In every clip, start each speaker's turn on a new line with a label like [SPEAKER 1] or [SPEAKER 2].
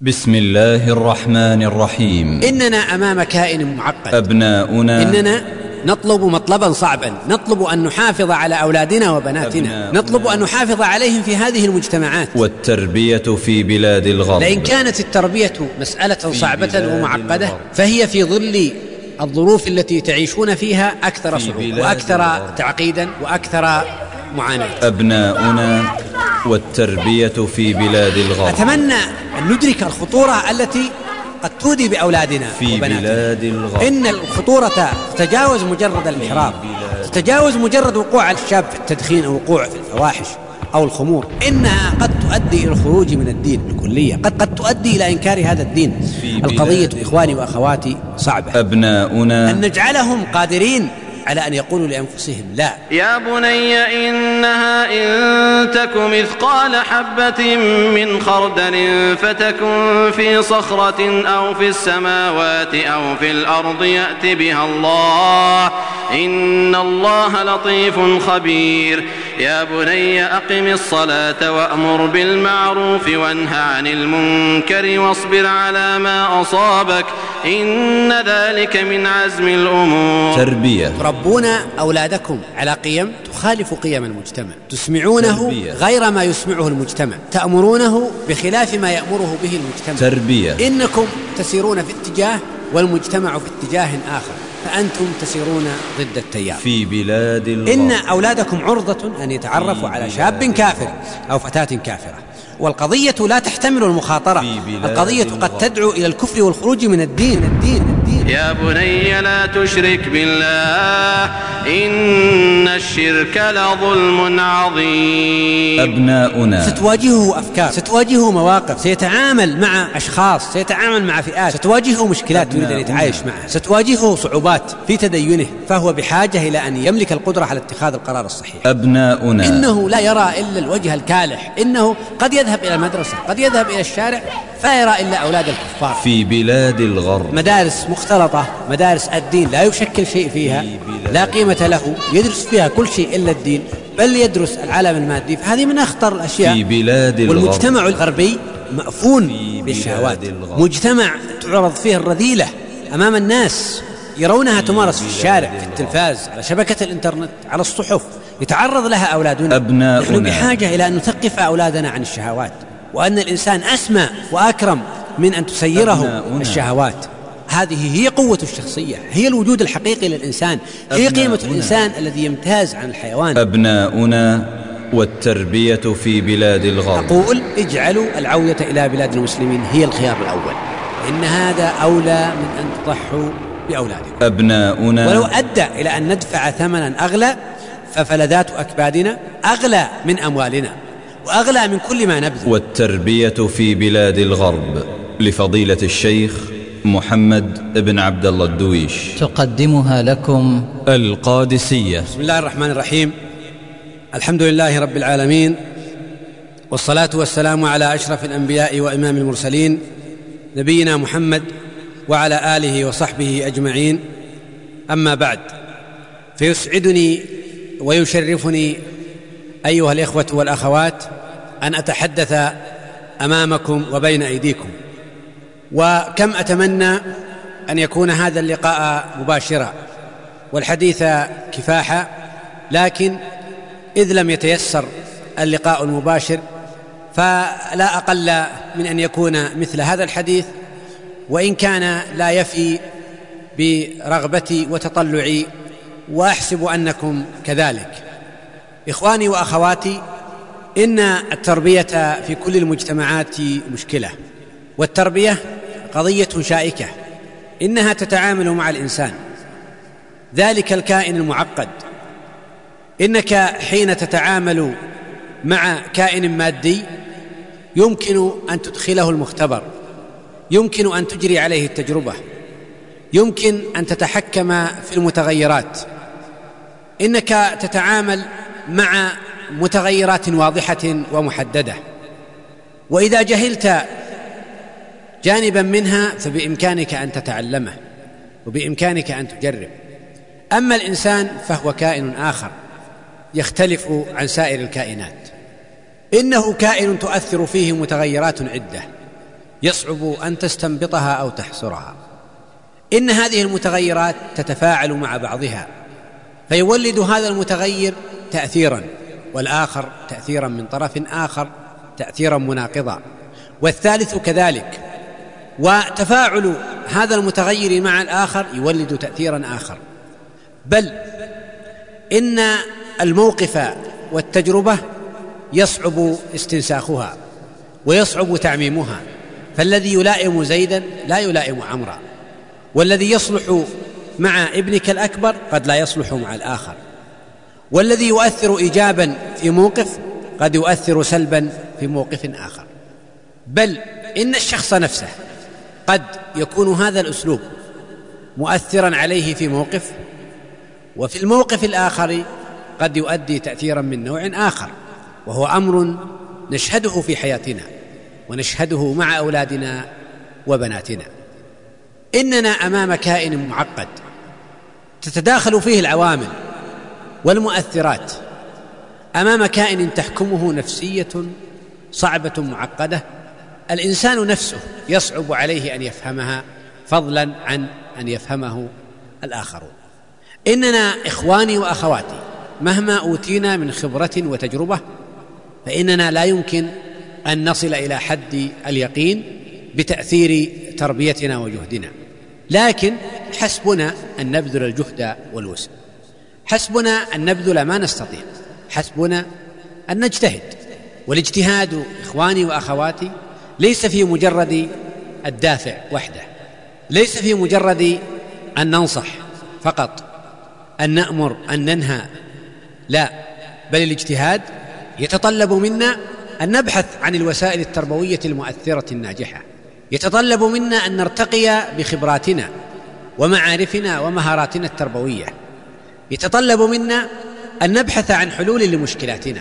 [SPEAKER 1] بسم الله الرحمن الرحيم.
[SPEAKER 2] إننا أمام كائن معقد.
[SPEAKER 1] أبناؤنا
[SPEAKER 2] إننا نطلب مطلبا صعبا، نطلب أن نحافظ على أولادنا وبناتنا، نطلب أن نحافظ عليهم في هذه المجتمعات.
[SPEAKER 1] والتربية في بلاد الغرب.
[SPEAKER 2] لئن كانت التربية مسألة صعبة ومعقدة فهي في ظل الظروف التي تعيشون فيها أكثر صعوبة وأكثر تعقيدا وأكثر معاناة.
[SPEAKER 1] أبناؤنا والتربية في بلاد الغرب.
[SPEAKER 2] أتمنى أن ندرك الخطورة التي قد تودي بأولادنا
[SPEAKER 1] في بلاد الغرب.
[SPEAKER 2] إن الخطورة تتجاوز مجرد الانحراف، تتجاوز مجرد وقوع الشاب في التدخين أو وقوع في الفواحش أو الخمور. إنها قد تؤدي إلى الخروج من الدين بالكلية، قد تؤدي إلى إنكار هذا الدين. القضية إخواني وأخواتي صعبة.
[SPEAKER 1] أبناؤنا
[SPEAKER 2] أن نجعلهم قادرين على أن يقولوا لأنفسهم لا.
[SPEAKER 3] يا بني إنها إن تك مثقال حبة من خردل فتكن في صخرة أو في السماوات أو في الأرض يأت بها الله إن الله لطيف خبير. يا بني أقم الصلاة وأمر بالمعروف وانه عن المنكر واصبر على ما أصابك إن ذلك من عزم الأمور.
[SPEAKER 1] تربية.
[SPEAKER 2] تربون أولادكم على قيم تخالف قيم المجتمع، تسمعونه
[SPEAKER 1] تربية.
[SPEAKER 2] غير ما يسمعه المجتمع، تأمرونه بخلاف ما يأمره به المجتمع.
[SPEAKER 1] تربية.
[SPEAKER 2] إنكم تسيرون في اتجاه والمجتمع في اتجاه آخر، فأنتم تسيرون ضد التيار.
[SPEAKER 1] في بلاد الغرب.
[SPEAKER 2] إن أولادكم عرضة أن يتعرفوا على شاب كافر أو فتاة كافرة، والقضية لا تحتمل المخاطرة، القضية قد تدعو إلى الكفر والخروج من الدين.
[SPEAKER 3] يا بني لا تشرك بالله إن الشرك لظلم عظيم.
[SPEAKER 1] أبناؤنا
[SPEAKER 2] ستواجهه أفكار، ستواجهه مواقف، سيتعامل مع أشخاص، سيتعامل مع فئات، ستواجهه مشكلات يريد أن يتعايش معها، ستواجهه صعوبات في تدينه، فهو بحاجة إلى أن يملك القدرة على اتخاذ القرار الصحيح.
[SPEAKER 1] أبناؤنا
[SPEAKER 2] إنه لا يرى إلا الوجه الكالح، إنه قد يذهب إلى المدرسة، قد يذهب إلى الشارع فيرى إلا أولاد الكفار.
[SPEAKER 1] في بلاد الغرب.
[SPEAKER 2] مدارس مختلطة، مدارس الدين لا يشكل شيء فيها، لا قيمة له، يدرس فيها كل شيء إلا الدين، بل يدرس العالم المادي، فهذه من أخطر الأشياء.
[SPEAKER 1] في بلاد الغرب.
[SPEAKER 2] والمجتمع الغربي مأفون بالشهوات، مجتمع تعرض فيه الرذيلة أمام الناس، يرونها تمارس في الشارع، في التلفاز، على شبكة الإنترنت، على الصحف، يتعرض لها أولادنا.
[SPEAKER 1] أبناؤنا
[SPEAKER 2] نحن بحاجة إلى أن نثقف أولادنا عن الشهوات، وأن الإنسان أسمى وأكرم من أن تسيره الشهوات. هذه هي قوة الشخصية، هي الوجود الحقيقي للإنسان، هي قيمة الإنسان الذي يمتاز عن الحيوان.
[SPEAKER 1] أبناؤنا والتربية في بلاد الغرب.
[SPEAKER 2] أقول اجعلوا العودة إلى بلاد المسلمين هي الخيار الأول، إن هذا أولى من أن تضحوا بأولادكم.
[SPEAKER 1] أبناؤنا
[SPEAKER 2] ولو أدى إلى أن ندفع ثمنا أغلى ففلذات أكبادنا أغلى من أموالنا وأغلى من كل ما نبذل.
[SPEAKER 1] والتربية في بلاد الغرب لفضيلة الشيخ محمد بن عبد الله الدويش.
[SPEAKER 4] تقدمها لكم
[SPEAKER 1] القادسية.
[SPEAKER 2] بسم الله الرحمن الرحيم. الحمد لله رب العالمين، والصلاة والسلام على أشرف الأنبياء وإمام المرسلين نبينا محمد وعلى آله وصحبه أجمعين. أما بعد، فيسعدني ويشرفني أيها الإخوة والأخوات أن أتحدث أمامكم وبين أيديكم، وكم أتمنى أن يكون هذا اللقاء مباشرا والحديث كفاحا، لكن إذ لم يتيسر اللقاء المباشر فلا أقل من أن يكون مثل هذا الحديث، وإن كان لا يفي برغبتي وتطلعي، وأحسب أنكم كذلك. إخواني وأخواتي، إن التربية في كل المجتمعات مشكلة، والتربية قضية شائكة، إنها تتعامل مع الإنسان ذلك الكائن المعقد. إنك حين تتعامل مع كائن مادي يمكن أن تدخله المختبر، يمكن أن تجري عليه التجربة، يمكن أن تتحكم في المتغيرات. إنك تتعامل مع متغيرات واضحة ومحددة، وإذا جهلت جانبا منها فبإمكانك أن تتعلمه وبإمكانك أن تجرب. أما الإنسان فهو كائن آخر يختلف عن سائر الكائنات، إنه كائن تؤثر فيه متغيرات عدة، يصعب أن تستنبطها أو تحصرها. إن هذه المتغيرات تتفاعل مع بعضها فيولد هذا المتغير تأثيرا، والآخر تأثيرا من طرف آخر تأثيرا مناقضا، والثالث كذلك، وتفاعل هذا المتغير مع الآخر يولد تأثيرا آخر. بل إن الموقف والتجربة يصعب استنساخها ويصعب تعميمها، فالذي يلائم زيدا لا يلائم عمرا، والذي يصلح مع ابنك الأكبر قد لا يصلح مع الآخر، والذي يؤثر إيجابا في موقف قد يؤثر سلبا في موقف آخر. بل إن الشخص نفسه قد يكون هذا الأسلوب مؤثرا عليه في موقف، وفي الموقف الآخر قد يؤدي تأثيرا من نوع آخر، وهو أمر نشهده في حياتنا ونشهده مع أولادنا وبناتنا. إننا أمام كائن معقد تتداخل فيه العوامل والمؤثرات، أمام كائن تحكمه نفسية صعبة معقدة الإنسان نفسه يصعب عليه أن يفهمها، فضلا عن أن يفهمه الآخرون. إننا إخواني وأخواتي مهما أوتينا من خبرة وتجربة فإننا لا يمكن أن نصل إلى حد اليقين بتأثير تربيتنا وجهدنا، لكن حسبنا أن نبذل الجهد والوسع، حسبنا أن نبذل ما نستطيع، حسبنا أن نجتهد. والاجتهاد إخواني وأخواتي ليس في مجرد الدافع وحده، ليس في مجرد أن ننصح فقط، أن نأمر، أن ننهى، لا، بل الاجتهاد يتطلب منا أن نبحث عن الوسائل التربوية المؤثرة الناجحة، يتطلب منا أن نرتقي بخبراتنا ومعارفنا ومهاراتنا التربوية، يتطلب منا أن نبحث عن حلول لمشكلاتنا.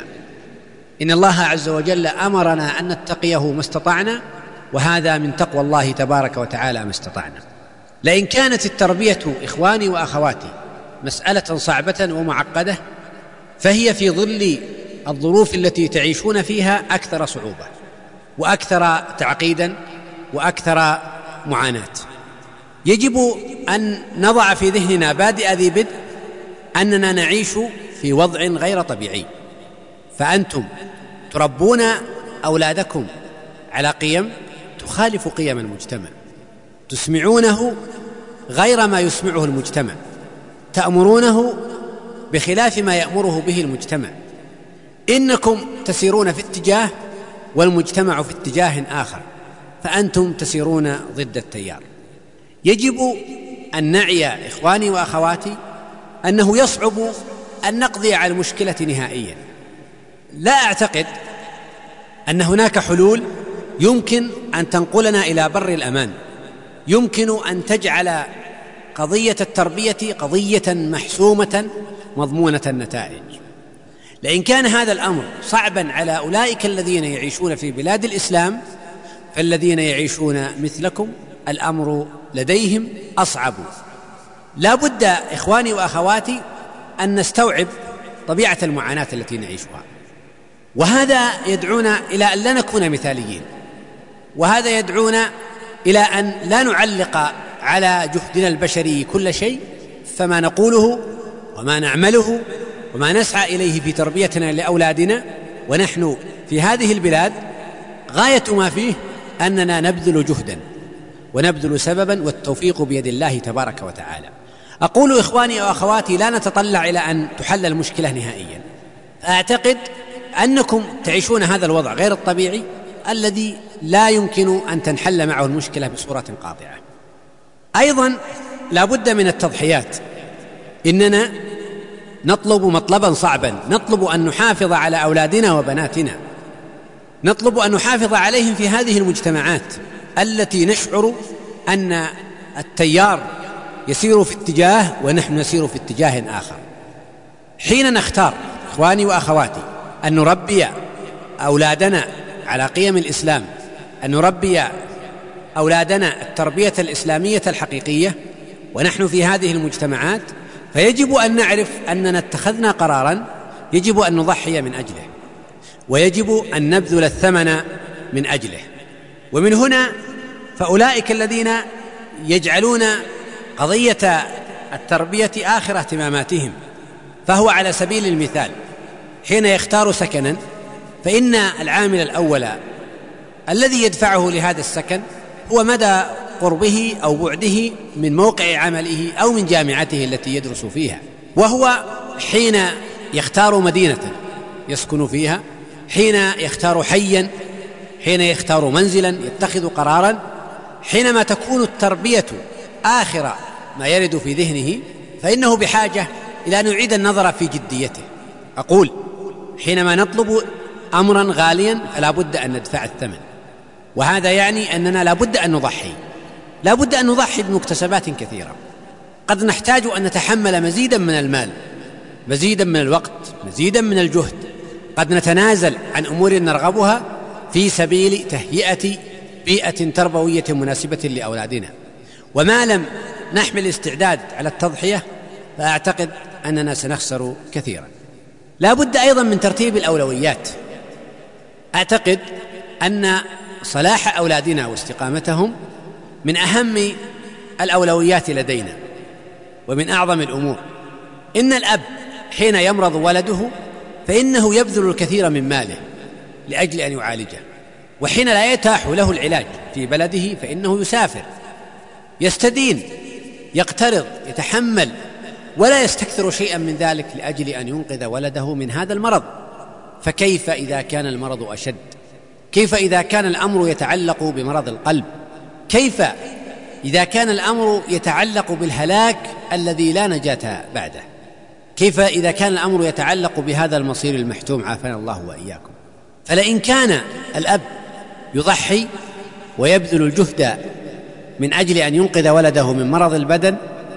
[SPEAKER 2] إن الله عز وجل أمرنا أن نتقيه ما استطعنا، وهذا من تقوى الله تبارك وتعالى ما استطعنا. لئن كانت التربية إخواني وأخواتي مسألة صعبة ومعقدة، فهي في ظل الظروف التي تعيشون فيها أكثر صعوبة وأكثر تعقيدا وأكثر معاناة. يجب أن نضع في ذهننا بادئ ذي بدء أننا نعيش في وضع غير طبيعي، فأنتم تربون أولادكم على قيم تخالف قيم المجتمع، تسمعونه غير ما يسمعه المجتمع، تأمرونه بخلاف ما يأمره به المجتمع. إنكم تسيرون في اتجاه والمجتمع في اتجاه آخر، فأنتم تسيرون ضد التيار. يجب أن نعي إخواني وأخواتي أنه يصعب أن نقضي على المشكلة نهائيا. لا أعتقد أن هناك حلول يمكن أن تنقلنا إلى بر الأمان، يمكن أن تجعل قضية التربية قضية محسومة مضمونة النتائج. لئن كان هذا الأمر صعبا على أولئك الذين يعيشون في بلاد الإسلام، فالذين يعيشون مثلكم الأمر لديهم أصعب. لا بد إخواني وأخواتي أن نستوعب طبيعة المعاناة التي نعيشها، وهذا يدعونا إلى أن لا نكون مثاليين، وهذا يدعونا إلى أن لا نعلق على جهدنا البشري كل شيء، فما نقوله وما نعمله وما نسعى إليه في تربيتنا لأولادنا ونحن في هذه البلاد غاية ما فيه أننا نبذل جهدا ونبذل سببا، والتوفيق بيد الله تبارك وتعالى. أقول إخواني وأخواتي لا نتطلع إلى أن تحل المشكلة نهائيا، أعتقد أنكم تعيشون هذا الوضع غير الطبيعي الذي لا يمكن أن تنحل معه المشكلة بصورة قاطعة. أيضا لا بد من التضحيات. إننا نطلب مطلبا صعبا، نطلب أن نحافظ على أولادنا وبناتنا، نطلب أن نحافظ عليهم في هذه المجتمعات التي نشعر أن التيار يسير في اتجاه ونحن نسير في اتجاه آخر. حين نختار إخواني وأخواتي أن نربي أولادنا على قيم الإسلام، أن نربي أولادنا التربية الإسلامية الحقيقية ونحن في هذه المجتمعات، فيجب أن نعرف أننا اتخذنا قراراً يجب أن نضحي من أجله، ويجب أن نبذل الثمن من أجله. ومن هنا فأولئك الذين يجعلون قضية التربية آخر اهتماماتهم. فهو على سبيل المثال حين يختار سكنا، فإن العامل الأول الذي يدفعه لهذا السكن هو مدى قربه أو بعده من موقع عمله أو من جامعته التي يدرس فيها. وهو حين يختار مدينة يسكن فيها، حين يختار حيا، حين يختار منزلا، يتخذ قرارا، حينما تكون التربية آخر ما يرد في ذهنه فإنه بحاجة إلى أن يعيد النظر في جديته. أقول حينما نطلب أمرا غاليا فلا بد أن ندفع الثمن، وهذا يعني أننا لا بد أن نضحي، لا بد أن نضحي بمكتسبات كثيرة. قد نحتاج أن نتحمل مزيدا من المال، مزيدا من الوقت، مزيدا من الجهد. قد نتنازل عن أمور نرغبها في سبيل تهيئة بيئة تربوية مناسبة لأولادنا. وما لم نحمل استعداد على التضحية فأعتقد أننا سنخسر كثيرا. لا بد أيضا من ترتيب الأولويات. أعتقد أن صلاح أولادنا واستقامتهم من أهم الأولويات لدينا ومن أعظم الأمور. إن الأب حين يمرض ولده فإنه يبذل الكثير من ماله لأجل أن يعالجه، وحين لا يتاح له العلاج في بلده فإنه يسافر، يستدين، يقترض، يتحمل، ولا يستكثر شيئا من ذلك لأجل أن ينقذ ولده من هذا المرض. فكيف إذا كان المرض أشد؟ كيف إذا كان الأمر يتعلق بمرض القلب؟ كيف إذا كان الأمر يتعلق بالهلاك الذي لا نجاة بعده؟ كيف إذا كان الأمر يتعلق بهذا المصير المحتوم عافانا الله وإياكم؟ فلئن كان الأب يضحي ويبذل الجهد من أجل أن ينقذ ولده من مرض البدن،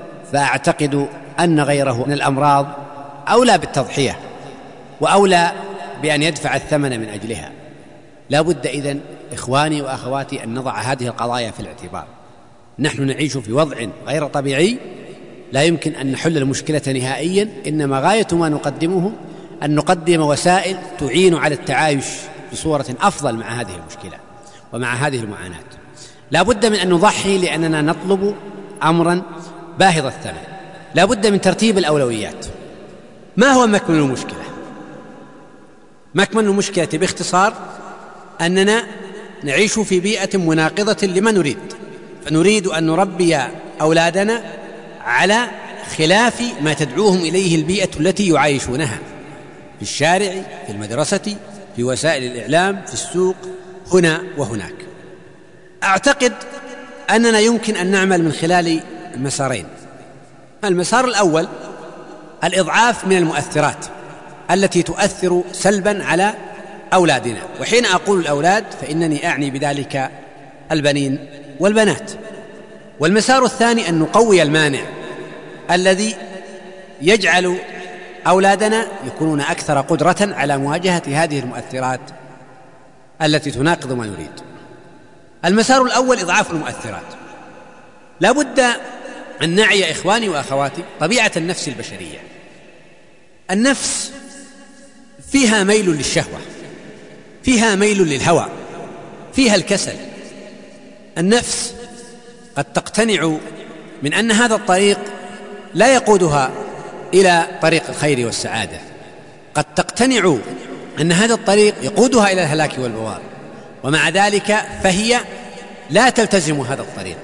[SPEAKER 2] فأعتقد أن غيره من الأمراض أولى بالتضحية وأولى بأن يدفع الثمن من أجلها. لا بد إذن إخواني وأخواتي أن نضع هذه القضايا في الاعتبار. نحن نعيش في وضع غير طبيعي، لا يمكن أن نحل المشكلة نهائيا، إنما غاية ما نقدمه أن نقدم وسائل تعين على التعايش بصورة أفضل مع هذه المشكلة ومع هذه المعاناة. لا بد من أن نضحي لأننا نطلب أمرا باهظ الثمن. لا بد من ترتيب الأولويات. ما هو مكمن المشكلة؟ مكمن المشكلة باختصار أننا نعيش في بيئة مناقضة لما نريد، فنريد أن نربي أولادنا على خلاف ما تدعوهم إليه البيئة التي يعايشونها في الشارع، في المدرسة، في وسائل الإعلام، في السوق، هنا وهناك. أعتقد أننا يمكن أن نعمل من خلال مسارين. المسار الأول الإضعاف من المؤثرات التي تؤثر سلبا على أولادنا، وحين أقول الأولاد فإنني أعني بذلك البنين والبنات. والمسار الثاني أن نقوي المانع الذي يجعل أولادنا يكونون أكثر قدرة على مواجهة هذه المؤثرات التي تناقض ما نريد. المسار الأول إضعاف المؤثرات. لا بد أن نعي إخواني وأخواتي طبيعة النفس البشرية. النفس فيها ميل للشهوة، فيها ميل للهوى، فيها الكسل. النفس قد تقتنع من أن هذا الطريق لا يقودها إلى طريق الخير والسعادة، قد تقتنع أن هذا الطريق يقودها إلى الهلاك والبوار، ومع ذلك فهي لا تلتزم هذا الطريق.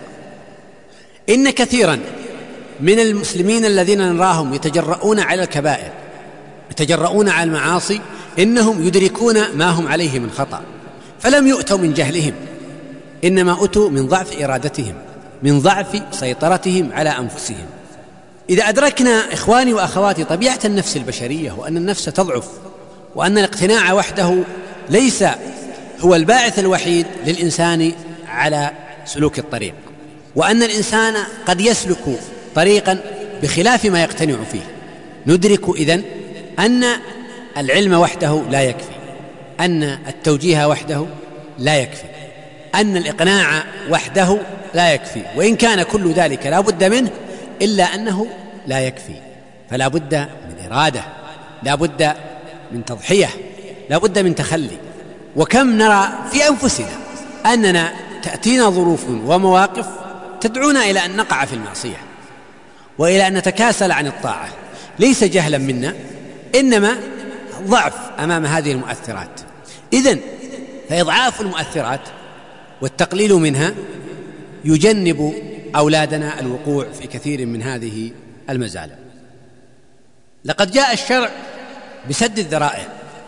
[SPEAKER 2] إن كثيرا من المسلمين الذين نراهم يتجرؤون على الكبائر، يتجرؤون على المعاصي، إنهم يدركون ما هم عليه من خطأ، فلم يؤتوا من جهلهم، إنما أتوا من ضعف إرادتهم، من ضعف سيطرتهم على أنفسهم. إذا أدركنا إخواني وأخواتي طبيعة النفس البشرية، وأن النفس تضعف، وأن الاقتناع وحده ليس هو الباعث الوحيد للإنسان على سلوك الطريق، وأن الإنسان قد يسلك طريقا بخلاف ما يقتنع فيه، ندرك إذن أن العلم وحده لا يكفي، أن التوجيه وحده لا يكفي، أن الإقناع وحده لا يكفي، وإن كان كل ذلك لا بد منه إلا أنه لا يكفي. فلا بد من إرادة، لا بد من تضحية، لا بد من تخلي. وكم نرى في أنفسنا أننا تأتينا ظروف ومواقف تدعونا إلى أن نقع في المعصية وإلى أن نتكاسل عن الطاعة، ليس جهلا منا، إنما ضعف أمام هذه المؤثرات. إذن فإضعاف المؤثرات والتقليل منها يجنب أولادنا الوقوع في كثير من هذه المزالة. لقد جاء الشرع بسد الذرائع،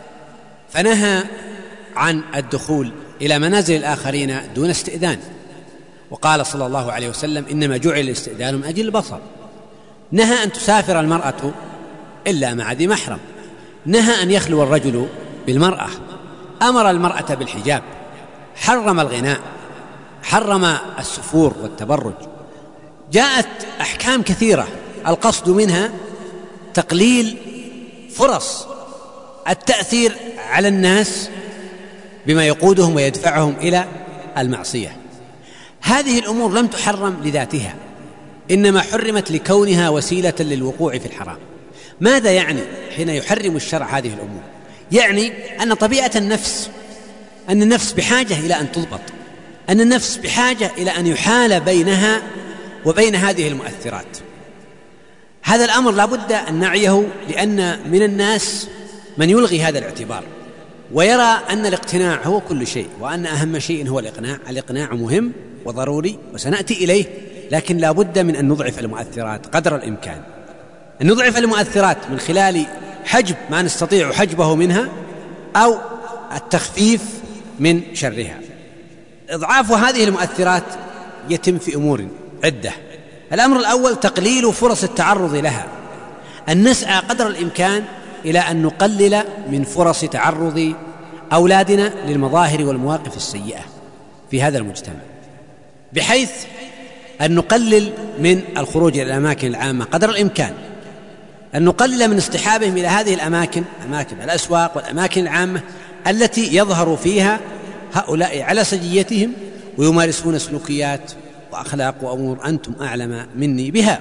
[SPEAKER 2] فنهى عن الدخول إلى منازل الآخرين دون استئذان، وقال صلى الله عليه وسلم: إنما جعل الاستئذان من أجل البصر. نهى أن تسافر المرأة إلا مع ذي محرم، نهى أن يخلو الرجل بالمرأة، أمر المرأة بالحجاب، حرم الغناء، حرم السفور والتبرج. جاءت أحكام كثيرة القصد منها تقليل فرص التأثير على الناس بما يقودهم ويدفعهم إلى المعصية. هذه الأمور لم تحرم لذاتها، إنما حرمت لكونها وسيلة للوقوع في الحرام. ماذا يعني حين يحرم الشرع هذه الأمور؟ يعني أن طبيعة النفس، أن النفس بحاجة إلى أن تضبط، أن النفس بحاجة إلى أن يحال بينها وبين هذه المؤثرات. هذا الأمر لا بد أن نعيه، لأن من الناس من يلغي هذا الاعتبار ويرى أن الاقتناع هو كل شيء، وأن أهم شيء هو الإقناع. الإقناع مهم وضروري وسنأتي إليه، لكن لا بد من أن نضعف المؤثرات قدر الإمكان، أن نضعف المؤثرات من خلال حجب ما نستطيع حجبه منها أو التخفيف من شرها. إضعاف هذه المؤثرات يتم في أمور عدة. الأمر الأول تقليل فرص التعرض لها، أن نسعى قدر الإمكان إلى أن نقلل من فرص تعرض أولادنا للمظاهر والمواقف السيئة في هذا المجتمع، بحيث أن نقلل من الخروج إلى الأماكن العامة قدر الإمكان، أن نقلل من اصطحابهم إلى هذه الأماكن، أماكن الأسواق والأماكن العامة التي يظهر فيها هؤلاء على سجيتهم ويمارسون سلوكيات وأخلاق وأمور أنتم أعلم مني بها.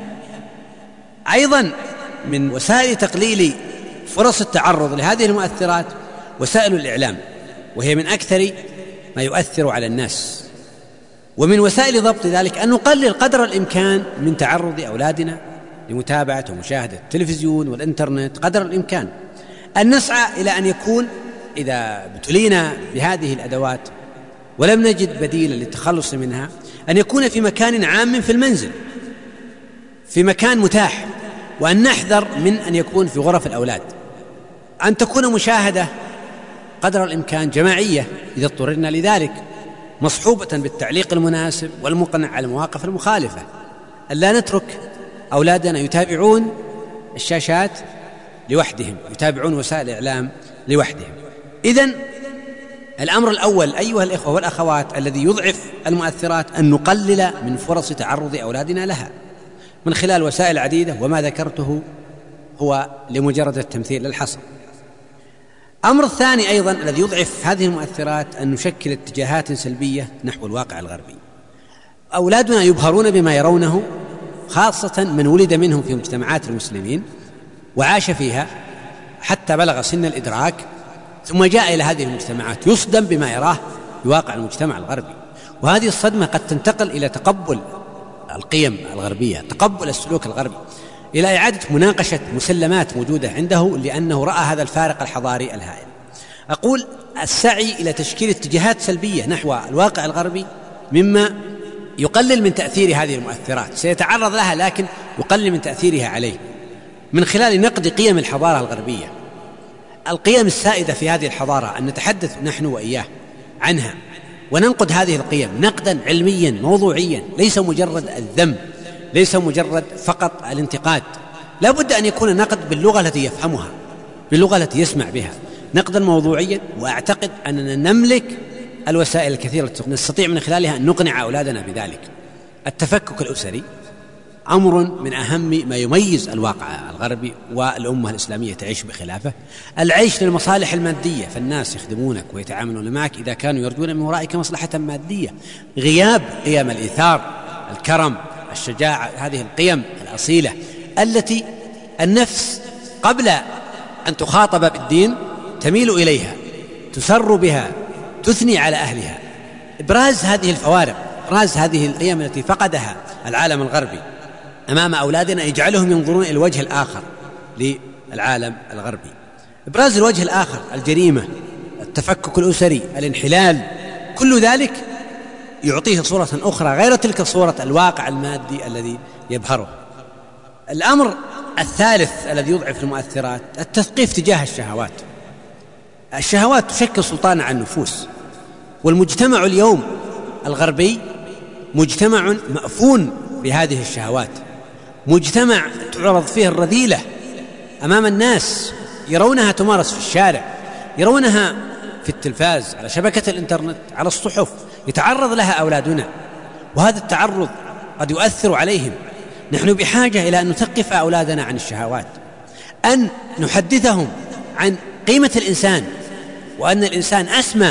[SPEAKER 2] أيضا من وسائل تقليل فرص التعرض لهذه المؤثرات وسائل الإعلام، وهي من أكثر ما يؤثر على الناس. ومن وسائل ضبط ذلك أن نقلل قدر الإمكان من تعرض أولادنا لمتابعة ومشاهدة التلفزيون والإنترنت قدر الإمكان، أن نسعى إلى أن يكون إذا ابتلينا بهذه الأدوات ولم نجد بديلا للتخلص منها، أن يكون في مكان عام في المنزل، في مكان متاح، وأن نحذر من أن يكون في غرف الأولاد، أن تكون مشاهدة قدر الإمكان جماعية إذا اضطررنا لذلك، مصحوبة بالتعليق المناسب والمقنع على المواقف المخالفة، أن لا نترك أولادنا يتابعون الشاشات لوحدهم، يتابعون وسائل الإعلام لوحدهم. إذن الأمر الأول أيها الإخوة والأخوات الذي يضعف المؤثرات أن نقلل من فرص تعرض أولادنا لها من خلال وسائل عديدة، وما ذكرته هو لمجرد التمثيل للحصر. أمر الثاني أيضا الذي يضعف هذه المؤثرات أن نشكل اتجاهات سلبية نحو الواقع الغربي. أولادنا يبهرون بما يرونه، خاصة من ولد منهم في مجتمعات المسلمين وعاش فيها حتى بلغ سن الإدراك، ثم جاء إلى هذه المجتمعات يصدم بما يراه بواقع المجتمع الغربي، وهذه الصدمة قد تنتقل إلى تقبل القيم الغربية، تقبل السلوك الغربي، إلى إعادة مناقشة مسلمات موجودة عنده لأنه رأى هذا الفارق الحضاري الهائل. أقول السعي إلى تشكيل اتجاهات سلبية نحو الواقع الغربي مما يقلل من تأثير هذه المؤثرات، سيتعرض لها لكن يقلل من تأثيرها عليه من خلال نقد قيم الحضارة الغربية، القيم السائدة في هذه الحضارة، أن نتحدث نحن وإياه عنها وننقد هذه القيم نقدا علميا موضوعيا، ليس مجرد الذم، ليس مجرد فقط الانتقاد، لا بد أن يكون نقد باللغة التي يفهمها، باللغة التي يسمع بها، نقدا موضوعيا. وأعتقد أننا نملك الوسائل الكثيرة التي نستطيع من خلالها أن نقنع أولادنا بذلك. التفكك الأسري أمر من أهم ما يميز الواقع الغربي، والأمة الإسلامية تعيش بخلافه. العيش للمصالح المادية، فالناس يخدمونك ويتعاملون معك إذا كانوا يرجون من ورائك مصلحة مادية. غياب قيم الإيثار، الكرم، الشجاعة، هذه القيم الأصيلة التي النفس قبل أن تخاطب بالدين تميل إليها، تسر بها، تثني على أهلها. إبراز هذه الفوارق، إبراز هذه القيم التي فقدها العالم الغربي أمام أولادنا يجعلهم ينظرون إلى الوجه الآخر للعالم الغربي. إبراز الوجه الآخر، الجريمة، التفكك الأسري، الانحلال، كل ذلك يعطيه صورة أخرى غير تلك صورة الواقع المادي الذي يبهره. الأمر الثالث الذي يضعف المؤثرات التثقيف تجاه الشهوات. الشهوات تشكل سلطانا على النفوس، والمجتمع اليوم الغربي مجتمع مأفون بهذه الشهوات، مجتمع تعرض فيه الرذيلة أمام الناس، يرونها تمارس في الشارع، يرونها في التلفاز، على شبكة الإنترنت، على الصحف، يتعرض لها أولادنا، وهذا التعرض قد يؤثر عليهم. نحن بحاجة إلى أن نثقف أولادنا عن الشهوات، أن نحدثهم عن قيمة الإنسان، وأن الإنسان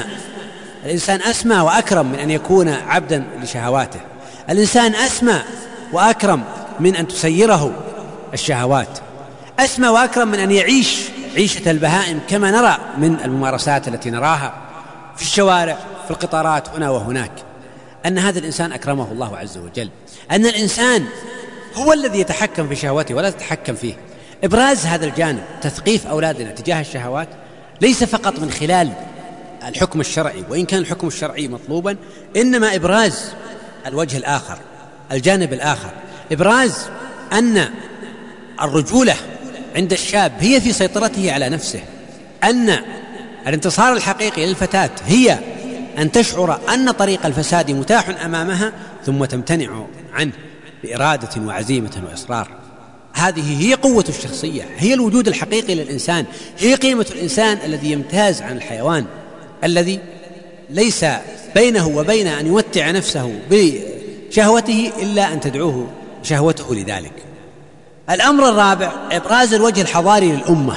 [SPEAKER 2] أسمى وأكرم من أن يكون عبدا لشهواته. الإنسان أسمى وأكرم من أن تسيره الشهوات، أسمى وأكرم من أن يعيش عيشة البهائم كما نرى من الممارسات التي نراها في الشوارع، في القطارات، هنا وهناك. أن هذا الإنسان أكرمه الله عز وجل، أن الإنسان هو الذي يتحكم في شهوته ولا تتحكم فيه. إبراز هذا الجانب، تثقيف أولادنا تجاه الشهوات، ليس فقط من خلال الحكم الشرعي، وإن كان الحكم الشرعي مطلوبا، إنما إبراز الوجه الآخر، الجانب الآخر، إبراز أن الرجولة عند الشاب هي في سيطرته على نفسه، أن الانتصار الحقيقي للفتاة هي أن تشعر أن طريق الفساد متاح أمامها ثم تمتنع عنه بإرادة وعزيمة وإصرار. هذه هي قوة الشخصية، هي الوجود الحقيقي للإنسان، هي قيمة الإنسان الذي يمتاز عن الحيوان، الذي ليس بينه وبين أن يمتع نفسه بشهوته إلا أن تدعوه شهوته لذلك. الأمر الرابع إبراز الوجه الحضاري للأمة.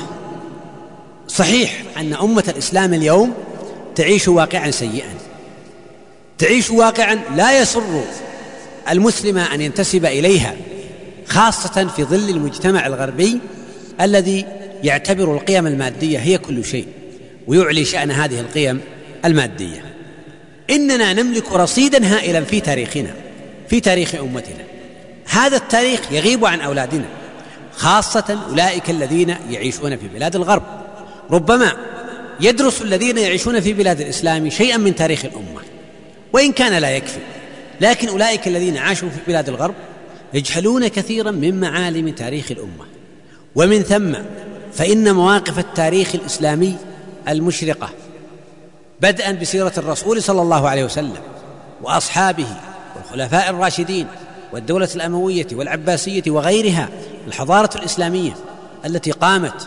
[SPEAKER 2] صحيح أن أمة الإسلام اليوم تعيش واقعا سيئا، تعيش واقعا لا يسر المسلم أن ينتسب إليها، خاصة في ظل المجتمع الغربي الذي يعتبر القيم المادية هي كل شيء، ويعلي شأن هذه القيم المادية. إننا نملك رصيدا هائلا في تاريخنا، في تاريخ أمتنا. هذا التاريخ يغيب عن أولادنا، خاصة أولئك الذين يعيشون في بلاد الغرب. ربما يدرس الذين يعيشون في بلاد الإسلام شيئا من تاريخ الأمة، وإن كان لا يكفي، لكن أولئك الذين عاشوا في بلاد الغرب يجهلون كثيرا من معالم تاريخ الأمة. ومن ثم فإن مواقف التاريخ الإسلامي المشرقة، بدءا بسيرة الرسول صلى الله عليه وسلم وأصحابه والخلفاء الراشدين والدولة الأموية والعباسية وغيرها، الحضارة الإسلامية التي قامت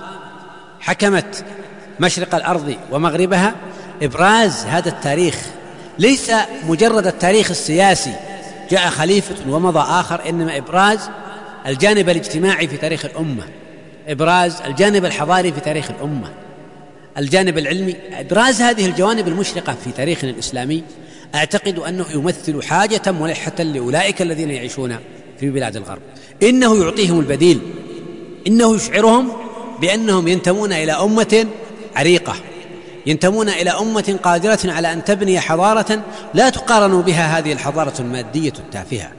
[SPEAKER 2] حكمت مشرق الأرض ومغربها، إبراز هذا التاريخ ليس مجرد التاريخ السياسي جاء خليفة ومضى آخر، إنما إبراز الجانب الاجتماعي في تاريخ الأمة، إبراز الجانب الحضاري في تاريخ الأمة، الجانب العلمي، إبراز هذه الجوانب المشرقة في تاريخنا الإسلامي. أعتقد أنه يمثل حاجة ملحة لأولئك الذين يعيشون في بلاد الغرب. إنه يعطيهم البديل، إنه يشعرهم بأنهم ينتمون إلى أمة عريقة، ينتمون إلى أمة قادرة على أن تبني حضارة لا تقارن بها هذه الحضارة المادية التافهة.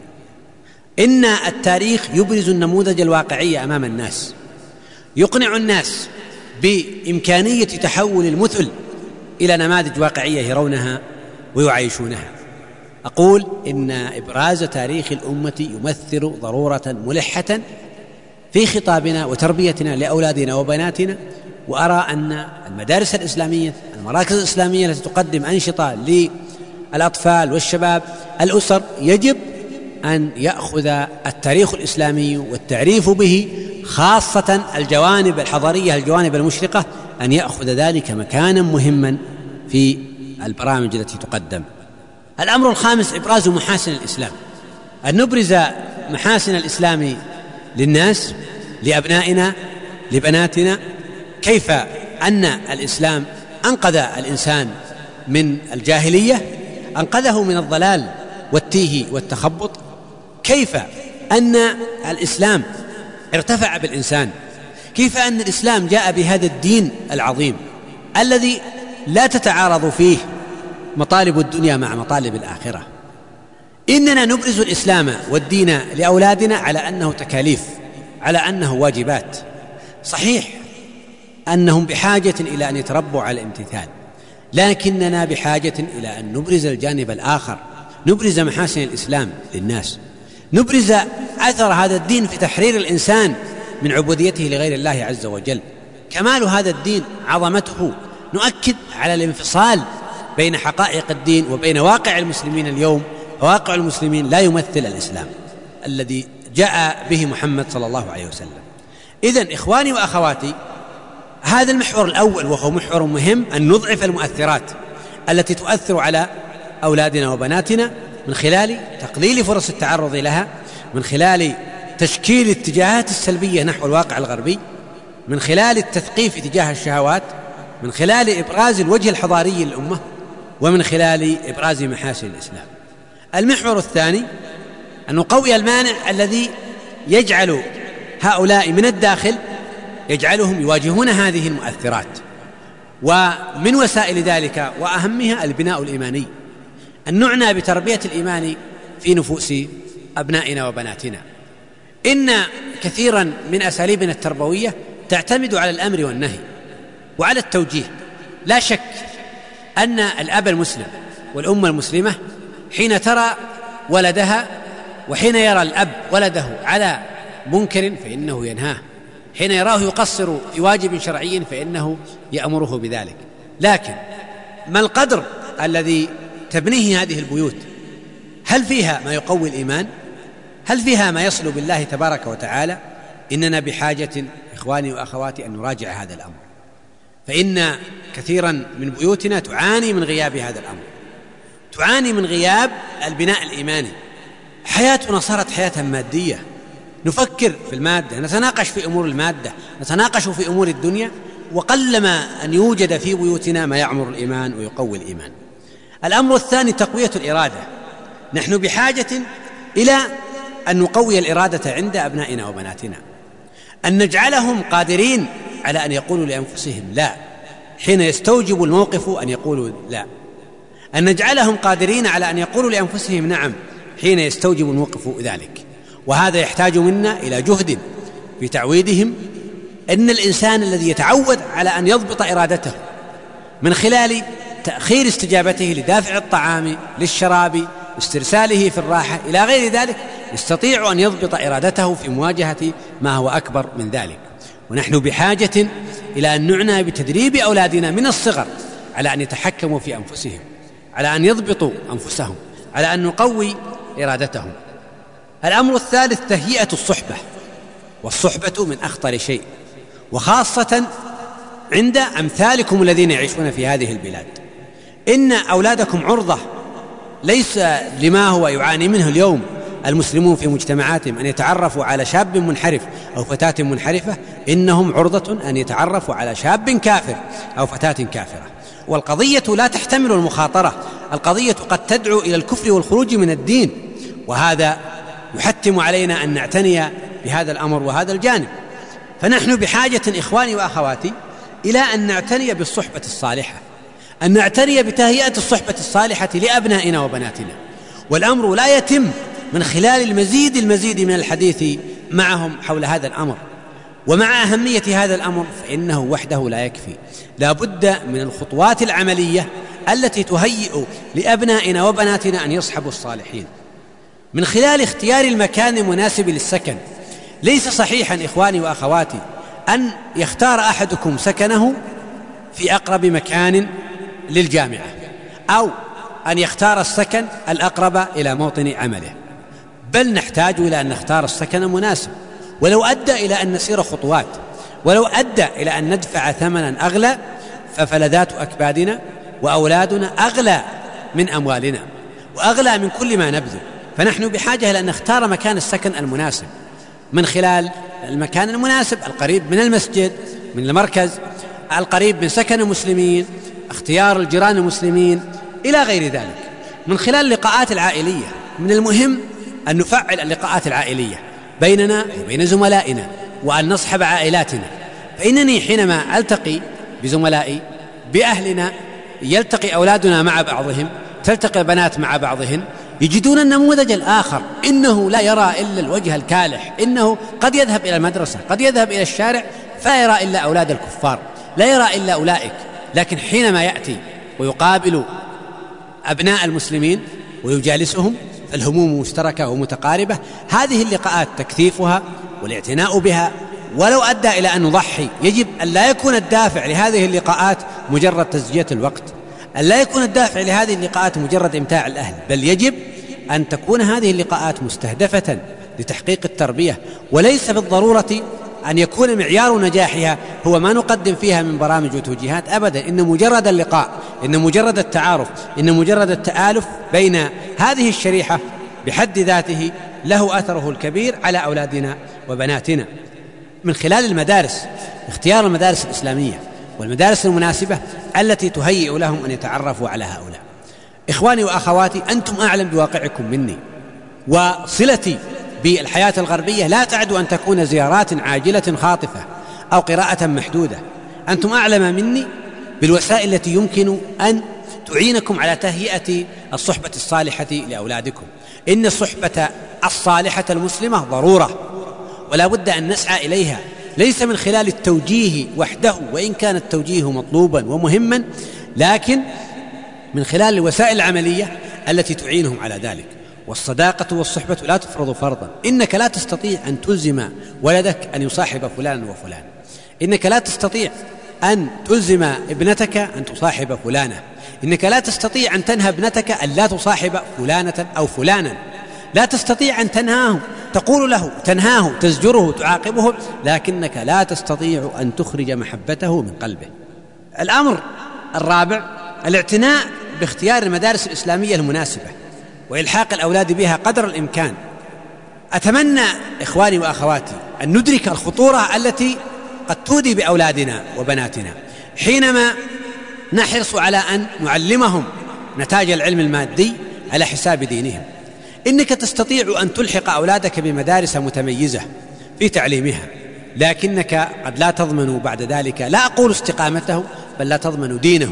[SPEAKER 2] إن التاريخ يبرز النموذج الواقعي أمام الناس، يقنع الناس بإمكانية تحول المثل إلى نماذج واقعية يرونها ويعيشونها. أقول إن إبراز تاريخ الأمة يمثل ضرورة ملحة في خطابنا وتربيتنا لأولادنا وبناتنا. وأرى أن المدارس الإسلامية، المراكز الإسلامية التي تقدم أنشطة للأطفال والشباب، الأسر، يجب أن يأخذ التاريخ الإسلامي والتعريف به، خاصة الجوانب الحضارية، الجوانب المشرقة، أن يأخذ ذلك مكانا مهما في البرامج التي تقدم. الأمر الخامس إبراز محاسن الإسلام، أن نبرز محاسن الإسلام للناس، لأبنائنا، لبناتنا، كيف أن الإسلام أنقذ الإنسان من الجاهلية، أنقذه من الضلال والتيه والتخبط، كيف أن الإسلام ارتفع بالإنسان، كيف أن الإسلام جاء بهذا الدين العظيم الذي لا تتعارض فيه مطالب الدنيا مع مطالب الآخرة. إننا نبرز الإسلام والدين لأولادنا على أنه تكاليف، على أنه واجبات. صحيح أنهم بحاجة إلى أن يتربوا على الامتثال، لكننا بحاجة إلى أن نبرز الجانب الآخر، نبرز محاسن الإسلام للناس، نبرز أثر هذا الدين في تحرير الإنسان من عبوديته لغير الله عز وجل. كمال هذا الدين عظمته. نؤكد على الانفصال بين حقائق الدين وبين واقع المسلمين اليوم. واقع المسلمين لا يمثل الإسلام الذي جاء به محمد صلى الله عليه وسلم. إذن إخواني وأخواتي، هذا المحور الأول وهو محور مهم، أن نضعف المؤثرات التي تؤثر على أولادنا وبناتنا من خلال تقليل فرص التعرض لها، من خلال تشكيل الاتجاهات السلبية نحو الواقع الغربي، من خلال التثقيف تجاه الشهوات، من خلال إبراز الوجه الحضاري للأمة، ومن خلال إبراز محاسن الإسلام. المحور الثاني أن نقوي المانع الذي يجعل هؤلاء من الداخل يجعلهم يواجهون هذه المؤثرات، ومن وسائل ذلك وأهمها البناء الإيماني، أن نعنى بتربية الإيمان في نفوس أبنائنا وبناتنا. إن كثيرا من أساليبنا التربوية تعتمد على الأمر والنهي وعلى التوجيه. لا شك أن الأب المسلم والأم المسلمة حين ترى ولدها وحين يرى الأب ولده على منكر فإنه ينهاه، حين يراه يقصر في واجب شرعي فإنه يأمره بذلك. لكن ما القدر الذي تبنيه هذه البيوت؟ هل فيها ما يقوي الإيمان؟ هل فيها ما يصل بالله تبارك وتعالى؟ إننا بحاجة إخواني وأخواتي أن نراجع هذا الأمر، فإن كثيرا من بيوتنا تعاني من غياب هذا الأمر، تعاني من غياب البناء الإيماني. حياتنا صارت حياة مادية، نفكر في المادة، نتناقش في أمور المادة، نتناقش في أمور الدنيا، وقلما أن يوجد في بيوتنا ما يعمر الإيمان ويقوي الإيمان. الأمر الثاني تقوية الإرادة. نحن بحاجة إلى أن نقوي الإرادة عند أبنائنا وبناتنا، أن نجعلهم قادرين على أن يقولوا لأنفسهم لا حين يستوجب الموقف أن يقولوا لا، أن نجعلهم قادرين على أن يقولوا لأنفسهم نعم حين يستوجب الموقف ذلك. وهذا يحتاج منا إلى جهد في تعويدهم. إن الإنسان الذي يتعود على أن يضبط إرادته من خلال تأخير استجابته لدافع الطعام، للشراب، استرساله في الراحة إلى غير ذلك، يستطيع أن يضبط إرادته في مواجهة ما هو أكبر من ذلك. ونحن بحاجة إلى أن نعنى بتدريب أولادنا من الصغر على أن يتحكموا في أنفسهم، على أن يضبطوا أنفسهم، على أن نقوي إرادتهم. الأمر الثالث تهيئة الصحبة، والصحبة من أخطر شيء، وخاصة عند أمثالكم الذين يعيشون في هذه البلاد. إن أولادكم عرضة ليس لما هو يعاني منه اليوم المسلمون في مجتمعاتهم، أن يتعرفوا على شاب منحرف أو فتاة منحرفة، إنهم عرضة أن يتعرفوا على شاب كافر أو فتاة كافرة. والقضية لا تحتمل المخاطرة، القضية قد تدعو إلى الكفر والخروج من الدين، وهذا يحتم علينا أن نعتني بهذا الأمر وهذا الجانب. فنحن بحاجة إخواني وأخواتي إلى أن نعتني بالصحبة الصالحة، أن نعتني بتهيئة الصحبة الصالحة لأبنائنا وبناتنا. والأمر لا يتم من خلال المزيد من الحديث معهم حول هذا الأمر. ومع أهمية هذا الأمر فإنه وحده لا يكفي، لا بد من الخطوات العملية التي تهيئ لأبنائنا وبناتنا أن يصحبوا الصالحين من خلال اختيار المكان المناسب للسكن. ليس صحيحا إخواني وأخواتي أن يختار أحدكم سكنه في أقرب مكان للجامعة، أو أن يختار السكن الأقرب إلى موطن عمله، بل نحتاج إلى أن نختار السكن المناسب، ولو أدى إلى أن نسير خطوات، ولو أدى إلى أن ندفع ثمنا أغلى، ففلذات أكبادنا وأولادنا أغلى من أموالنا وأغلى من كل ما نبذل. فنحن بحاجة إلى أن نختار مكان السكن المناسب من خلال المكان المناسب القريب من المسجد، من المركز، القريب من سكن المسلمين، اختيار الجيران المسلمين إلى غير ذلك. من خلال اللقاءات العائلية، من المهم أن نفعل اللقاءات العائلية بيننا وبين زملائنا، وأن نصحب عائلاتنا. فإنني حينما ألتقي بزملائي بأهلنا يلتقي أولادنا مع بعضهم، تلتقي البنات مع بعضهن، يجدون النموذج الآخر، إنه لا يرى إلا الوجه الكالح، إنه قد يذهب إلى المدرسة، قد يذهب إلى الشارع فلا يرى إلا أولاد الكفار، لا يرى إلا أولئك. لكن حينما يأتي ويقابل أبناء المسلمين ويجالسهم الهموم مشتركة ومتقاربة. هذه اللقاءات تكثيفها والاعتناء بها ولو أدى إلى أن نضحي. يجب أن لا يكون الدافع لهذه اللقاءات مجرد تزجية الوقت، أن لا يكون الدافع لهذه اللقاءات مجرد إمتاع الأهل، بل يجب أن تكون هذه اللقاءات مستهدفة لتحقيق التربية، وليس بالضرورة أن يكون معيار نجاحها هو ما نقدم فيها من برامج وتوجيهات أبدا. إن مجرد اللقاء، إن مجرد التعارف، إن مجرد التآلف بين هذه الشريحة بحد ذاته له أثره الكبير على أولادنا وبناتنا. من خلال المدارس، اختيار المدارس الإسلامية والمدارس المناسبة التي تهيئ لهم أن يتعرفوا على هؤلاء. إخواني وأخواتي، أنتم أعلم بواقعكم مني، وصلتي بالحياة الغربية لا تعد أن تكون زيارات عاجلة خاطفة أو قراءة محدودة. أنتم أعلم مني بالوسائل التي يمكن أن تعينكم على تهيئة الصحبة الصالحة لأولادكم. إن الصحبة الصالحة المسلمة ضرورة ولا بد أن نسعى إليها، ليس من خلال التوجيه وحده وإن كان التوجيه مطلوبا ومهما، لكن من خلال الوسائل العملية التي تعينهم على ذلك. والصداقة والصحبة لا تفرض فرضا. إنك لا تستطيع أن تلزم ولدك أن يصاحب فلان وفلان، إنك لا تستطيع أن تلزم ابنتك أن تصاحب فلانة، إنك لا تستطيع أن تنهى ابنتك أن لا تصاحب فلانة أو فلانا، لا تستطيع أن تنهاه، تقول له، تنهاه، تزجره، تعاقبه، لكنك لا تستطيع أن تخرج محبته من قلبه. الأمر الرابع الاعتناء باختيار المدارس الإسلامية المناسبة وإلحاق الأولاد بها قدر الإمكان. أتمنى إخواني وأخواتي أن ندرك الخطورة التي قد تودي بأولادنا وبناتنا حينما نحرص على أن نعلمهم نتاج العلم المادي على حساب دينهم. إنك تستطيع أن تلحق أولادك بمدارس متميزة في تعليمها، لكنك قد لا تضمن بعد ذلك، لا أقول استقامته، بل لا تضمن دينه.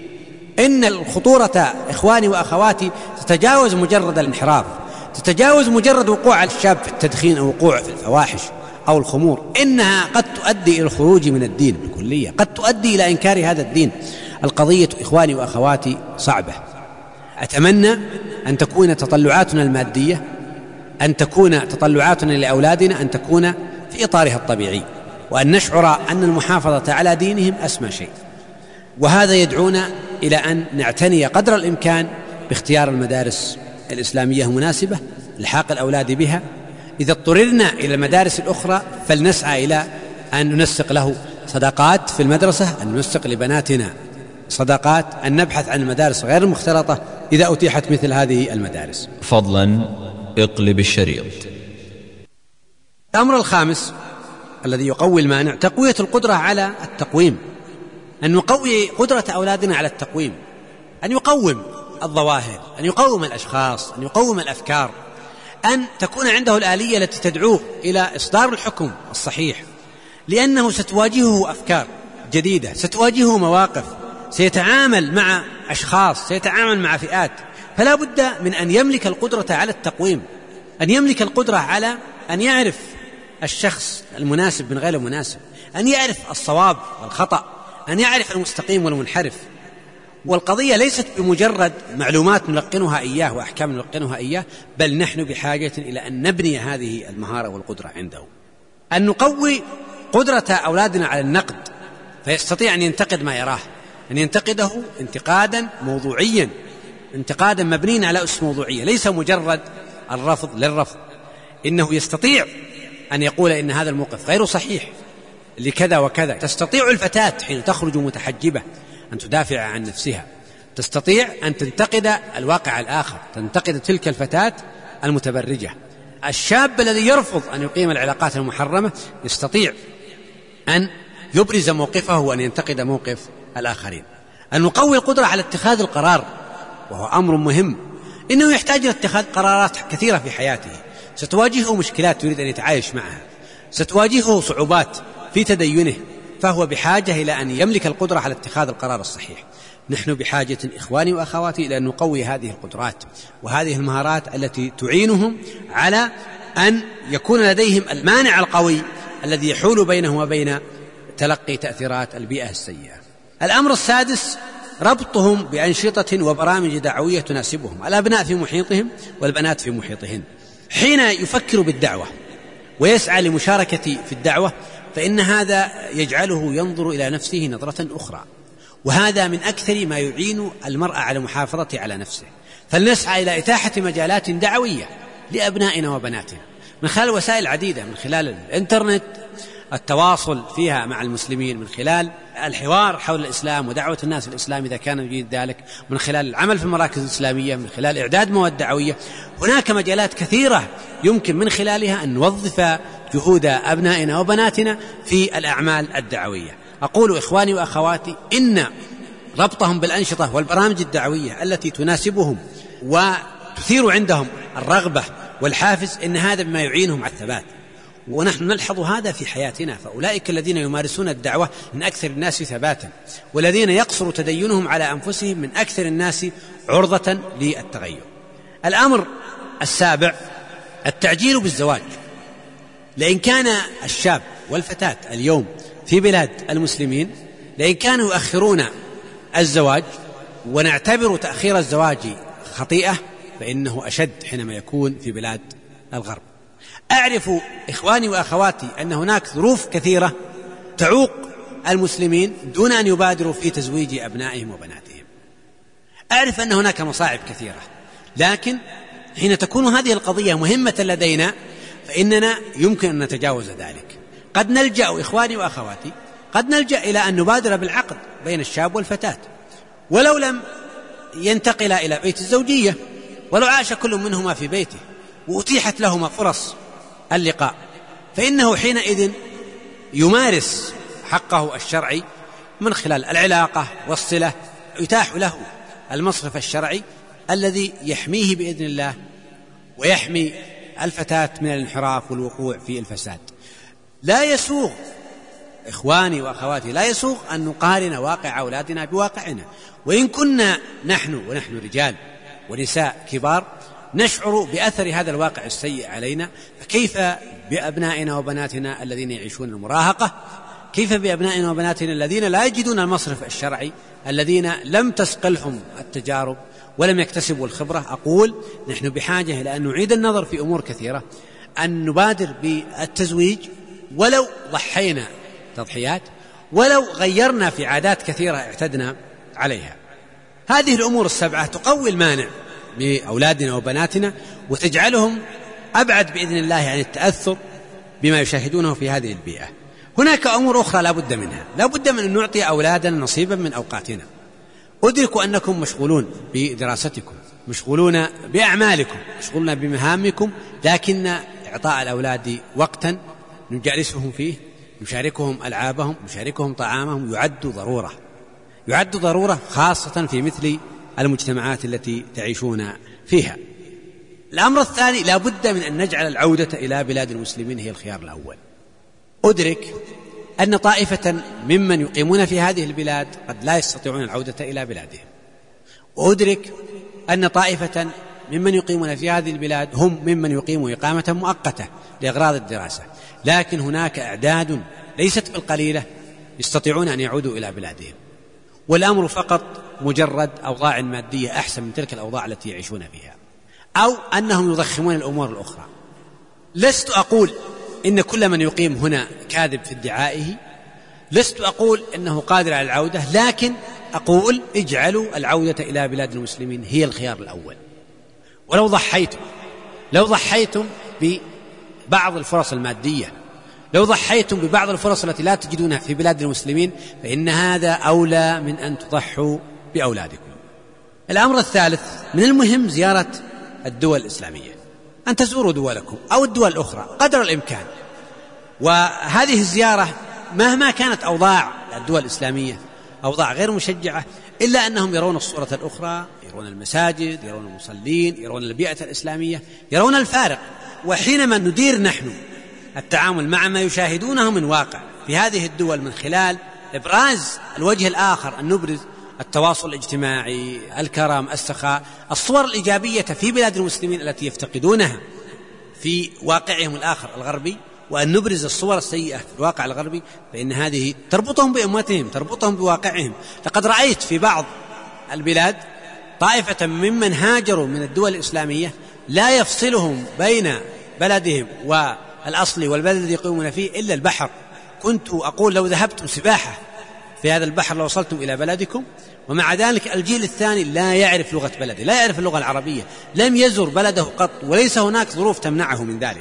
[SPEAKER 2] إن الخطورة إخواني وأخواتي تتجاوز مجرد الانحراف، تتجاوز مجرد وقوع الشاب في التدخين أو وقوع في الفواحش أو الخمور. إنها قد تؤدي إلى الخروج من الدين بالكلية، قد تؤدي إلى إنكار هذا الدين. القضية إخواني وأخواتي صعبة. أتمنى أن تكون تطلعاتنا المادية، أن تكون تطلعاتنا لأولادنا أن تكون في إطارها الطبيعي، وأن نشعر أن المحافظة على دينهم أسمى شيء. وهذا يدعونا إلى أن نعتني قدر الإمكان باختيار المدارس الإسلامية المناسبة، الحاق الأولاد بها. إذا اضطررنا إلى المدارس الأخرى فلنسعى إلى أن ننسق له صداقات في المدرسة، أن ننسق لبناتنا صداقات، أن نبحث عن المدارس غير المختلطة إذا أتيحت مثل هذه المدارس.
[SPEAKER 1] فضلا اقلب الشريط.
[SPEAKER 2] الأمر الخامس الذي يقوي المانع تقوية القدرة على التقويم، أن نقوي قدرة أولادنا على التقويم، أن يقوم الظواهر، أن يقوم الأشخاص، أن يقوم الأفكار، أن تكون عنده الآلية التي تدعوه إلى إصدار الحكم الصحيح، لأنه ستواجهه أفكار جديدة، ستواجهه مواقف، سيتعامل مع أشخاص، سيتعامل مع فئات، فلا بد من أن يملك القدرة على التقويم، أن يملك القدرة على أن يعرف الشخص المناسب من غير المناسب، أن يعرف الصواب والخطأ، أن يعرف المستقيم والمنحرف. والقضية ليست بمجرد معلومات نلقنها إياه وأحكام نلقنها إياه، بل نحن بحاجة إلى أن نبني هذه المهارة والقدرة عنده، أن نقوي قدرة أولادنا على النقد، فيستطيع أن ينتقد ما يراه، أن ينتقده انتقادا موضوعيا، انتقادا مبنيا على أسس موضوعية، ليس مجرد الرفض للرفض. إنه يستطيع أن يقول إن هذا الموقف غير صحيح لكذا وكذا. تستطيع الفتاة حين تخرج متحجبة أن تدافع عن نفسها، تستطيع أن تنتقد الواقع الآخر، تنتقد تلك الفتاة المتبرجة. الشاب الذي يرفض أن يقيم العلاقات المحرمة يستطيع أن يبرز موقفه وأن ينتقد موقف الآخرين. أن نقوي القدرة على اتخاذ القرار، وهو أمر مهم. إنه يحتاج إلى اتخاذ قرارات كثيرة في حياته، ستواجهه مشكلات يريد أن يتعايش معها، ستواجهه صعوبات في تدينه، فهو بحاجة إلى أن يملك القدرة على اتخاذ القرار الصحيح. نحن بحاجة إخواني وأخواتي إلى أن نقوي هذه القدرات وهذه المهارات التي تعينهم على أن يكون لديهم المانع القوي الذي يحول بينهم وبين تلقي تأثيرات البيئة السيئة. الأمر السادس ربطهم بأنشطة وبرامج دعوية تناسبهم، الأبناء في محيطهم والبنات في محيطهن. حين يفكر بالدعوة ويسعى لمشاركة في الدعوة فإن هذا يجعله ينظر إلى نفسه نظرة أخرى، وهذا من أكثر ما يعين المرأة على المحافظة على نفسه. فلنسعى إلى إتاحة مجالات دعوية لأبنائنا وبناتنا من خلال وسائل عديدة، من خلال الإنترنت، التواصل فيها مع المسلمين، من خلال الحوار حول الإسلام ودعوة الناس للإسلام إذا كان يريد ذلك، من خلال العمل في المراكز الإسلامية، من خلال إعداد مواد دعوية. هناك مجالات كثيرة يمكن من خلالها أن نوظف جهود أبنائنا وبناتنا في الأعمال الدعوية. أقول إخواني وأخواتي إن ربطهم بالأنشطة والبرامج الدعوية التي تناسبهم وتثير عندهم الرغبة والحافز إن هذا بما يعينهم على الثبات، ونحن نلحظ هذا في حياتنا. فأولئك الذين يمارسون الدعوة من أكثر الناس ثباتا، والذين يقصر تدينهم على أنفسهم من أكثر الناس عرضة للتغير. الأمر السابع التعجيل بالزواج. لأن كان الشاب والفتاة اليوم في بلاد المسلمين لأن كانوا يؤخرون الزواج ونعتبر تأخير الزواج خطيئة، فإنه أشد حينما يكون في بلاد الغرب. أعرف إخواني وأخواتي أن هناك ظروف كثيرة تعوق المسلمين دون أن يبادروا في تزويج أبنائهم وبناتهم. أعرف أن هناك مصاعب كثيرة، لكن حين تكون هذه القضية مهمة لدينا فإننا يمكن أن نتجاوز ذلك. قد نلجأ إخواني وأخواتي قد نلجأ إلى أن نبادر بالعقد بين الشاب والفتاة، ولو لم ينتقل إلى بيت الزوجية، ولو عاش كل منهما في بيته وأتيحت لهما فرص اللقاء، فإنه حينئذ يمارس حقه الشرعي من خلال العلاقة والصلة، يتاح له المصرف الشرعي الذي يحميه بإذن الله ويحمي الفتاة من الانحراف والوقوع في الفساد. لا يسوغ إخواني وأخواتي لا يسوغ أن نقارن واقع أولادنا بواقعنا، وإن كنا ونحن رجال ونساء كبار نشعر بأثر هذا الواقع السيء علينا، فكيف بأبنائنا وبناتنا الذين يعيشون المراهقة؟ كيف بأبنائنا وبناتنا الذين لا يجدون المصرف الشرعي، الذين لم تسقلهم التجارب ولم يكتسبوا الخبرة؟ أقول نحن بحاجة إلى أن نعيد النظر في أمور كثيرة، أن نبادر بالتزويج ولو ضحينا تضحيات، ولو غيرنا في عادات كثيرة اعتدنا عليها. هذه الأمور السبعة تقوي المانع بأولادنا وبناتنا وتجعلهم أبعد بإذن الله عن التأثر بما يشاهدونه في هذه البيئة. هناك أمور أخرى لا بد منها، لا بد من أن نعطي أولادنا نصيبا من أوقاتنا. أدرك أنكم مشغولون بدراستكم، مشغولون بأعمالكم، مشغولون بمهامكم، لكن إعطاء الأولاد وقتا نجالسهم فيه، نشاركهم ألعابهم، نشاركهم طعامهم، يعد ضرورة خاصة في مثل المجتمعات التي تعيشون فيها. الأمر الثاني لا بد من أن نجعل العودة إلى بلاد المسلمين هي الخيار الأول. أدرك أن طائفة ممن يقيمون في هذه البلاد قد لا يستطيعون العودة إلى بلادهم، وأدرك أن طائفة ممن يقيمون في هذه البلاد هم ممن يقيموا إقامة مؤقتة لأغراض الدراسة، لكن هناك أعداد ليست بالقليلة يستطيعون أن يعودوا إلى بلادهم، والأمر فقط مجرد أوضاع مادية أحسن من تلك الأوضاع التي يعيشون فيها، أو أنهم يضخمون الأمور الأخرى. لست أقول إن كل من يقيم هنا كاذب في ادعائه، لست أقول إنه قادر على العودة، لكن أقول اجعلوا العودة إلى بلاد المسلمين هي الخيار الأول. ولو ضحيتم ببعض الفرص المادية، لو ضحيتم ببعض الفرص التي لا تجدونها في بلاد المسلمين، فإن هذا أولى من أن تضحوا بأولادكم. الأمر الثالث من المهم زيارة الدول الإسلامية، أن تزوروا دولكم أو الدول الأخرى قدر الإمكان. وهذه الزيارة مهما كانت أوضاع الدول الإسلامية أوضاع غير مشجعة، إلا أنهم يرون الصورة الأخرى، يرون المساجد، يرون المصلين، يرون البيئة الإسلامية، يرون الفارق. وحينما ندير نحن التعامل مع ما يشاهدونه من واقع في هذه الدول من خلال إبراز الوجه الآخر، أن نبرز التواصل الاجتماعي، الكرم، السخاء، الصور الإيجابية في بلاد المسلمين التي يفتقدونها في واقعهم الآخر الغربي، وأن نبرز الصور السيئة في الواقع الغربي، فإن هذه تربطهم بأمتهم، تربطهم بواقعهم. لقد رأيت في بعض البلاد طائفة ممن هاجروا من الدول الإسلامية لا يفصلهم بين بلدهم والأصل والبلد الذي يقيمون فيه إلا البحر. كنت أقول لو ذهبتم سباحة في هذا البحر لو وصلتم إلى بلدكم. ومع ذلك الجيل الثاني لا يعرف لغة بلده، لا يعرف اللغة العربية، لم يزر بلده قط، وليس هناك ظروف تمنعه من ذلك.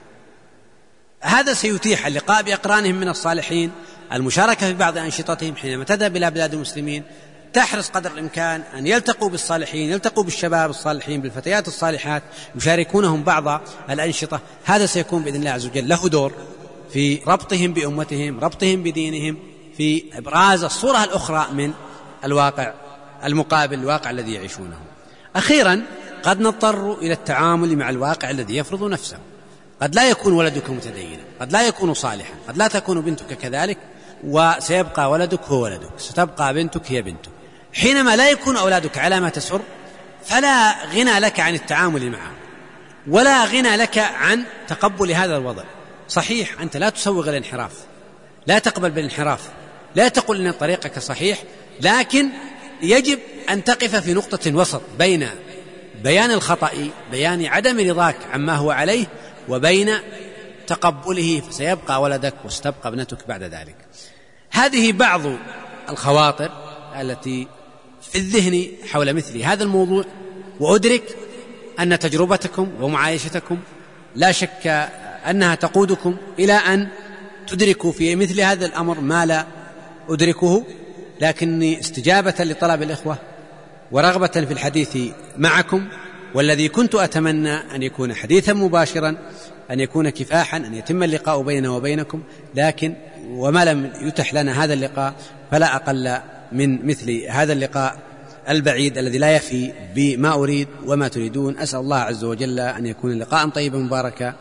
[SPEAKER 2] هذا سيتيح اللقاء بأقرانهم من الصالحين، المشاركة في بعض أنشطتهم حينما تذهب إلى بلاد المسلمين، تحرص قدر الإمكان أن يلتقوا بالصالحين، يلتقوا بالشباب الصالحين، بالفتيات الصالحات، يشاركونهم بعض الأنشطة. هذا سيكون بإذن الله عز وجل له دور في ربطهم بأمتهم، ربطهم بدينهم، في إبراز الصورة الأخرى من الواقع المقابل، الواقع الذي يعيشونه. أخيرا قد نضطر إلى التعامل مع الواقع الذي يفرض نفسه. قد لا يكون ولدك متدينا، قد لا يكون صالحا، قد لا تكون بنتك كذلك، وسيبقى ولدك هو ولدك، ستبقى بنتك هي بنتك. حينما لا يكون أولادك على ما تسر، فلا غنى لك عن التعامل معه، ولا غنى لك عن تقبل هذا الوضع. صحيح أنت لا تسوغ الانحراف، لا تقبل بالانحراف، لا تقول أن طريقك صحيح، لكن يجب أن تقف في نقطة وسط بين بيان الخطأ، بيان عدم رضاك عما هو عليه، وبين تقبله، فسيبقى ولدك وستبقى ابنتك بعد ذلك. هذه بعض الخواطر التي في الذهن حول مثل هذا الموضوع، وأدرك أن تجربتكم ومعايشتكم لا شك أنها تقودكم إلى أن تدركوا في مثل هذا الأمر ما لا أدركه، لكني استجابة لطلب الإخوة ورغبة في الحديث معكم، والذي كنت أتمنى أن يكون حديثا مباشرا، أن يكون كفاحا، أن يتم اللقاء بيننا وبينكم، لكن وما لم يتح لنا هذا اللقاء فلا أقل من مثل هذا اللقاء البعيد الذي لا يفي بما أريد وما تريدون. أسأل الله عز وجل أن يكون لقاء طيبا مباركا،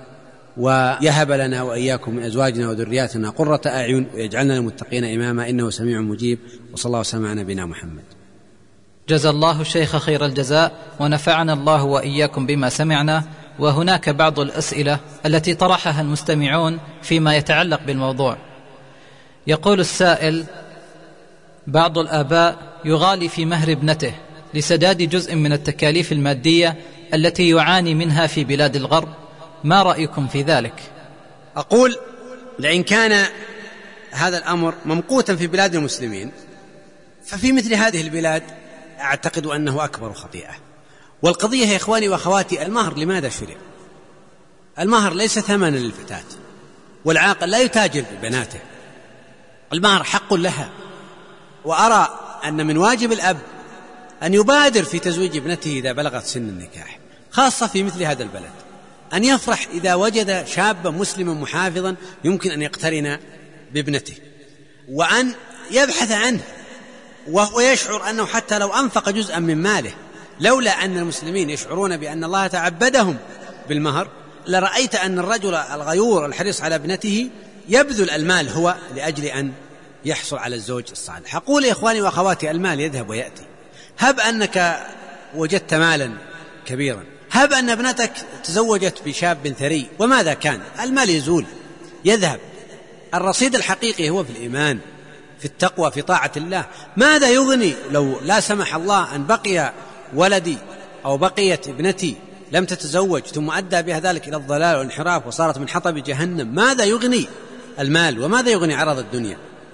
[SPEAKER 2] ويهب لنا وإياكم من أزواجنا وذرياتنا قرة أعين، ويجعلنا للمتقين إماما، إنه سميع مجيب. وصلى الله وسلم على نبينا محمد.
[SPEAKER 4] جزا الله الشيخ خير الجزاء، ونفعنا الله وإياكم بما سمعنا. وهناك بعض الأسئلة التي طرحها المستمعون فيما يتعلق بالموضوع. يقول السائل: بعض الآباء يغالي في مهر ابنته لسداد جزء من التكاليف المادية التي يعاني منها في بلاد الغرب، ما رأيكم في ذلك؟
[SPEAKER 2] أقول لئن كان هذا الأمر ممقوتا في بلاد المسلمين، ففي مثل هذه البلاد أعتقد أنه أكبر خطيئة. والقضية يا إخواني وأخواتي، المهر لماذا شرع؟ المهر ليس ثمنا للفتاة، والعاقل لا يتاجر ببناته، المهر حق لها. وأرى أن من واجب الأب أن يبادر في تزويج ابنته إذا بلغت سن النكاح، خاصة في مثل هذا البلد، أن يفرح إذا وجد شابا مسلما محافظا يمكن أن يقترن بابنته، وأن يبحث عنه وهو يشعر أنه حتى لو أنفق جزءا من ماله، لولا أن المسلمين يشعرون بأن الله تعبدهم بالمهر، لرأيت أن الرجل الغيور الحريص على ابنته يبذل المال هو لأجل أن يحصل على الزوج الصالح. أقول يا إخواني وأخواتي، المال يذهب ويأتي. هب أنك وجدت مالا كبيرا، هب أن ابنتك تزوجت بشاب ثري، وماذا كان؟ المال يزول يذهب. الرصيد الحقيقي هو في الإيمان، في التقوى، في طاعة الله. ماذا يغني لو لا سمح الله أن بقي ولدي أو بقيت ابنتي لم تتزوج، ثم أدى بها ذلك إلى الضلال والانحراف وصارت من حطب جهنم؟ ماذا يغني المال وماذا يغني عرض الدنيا؟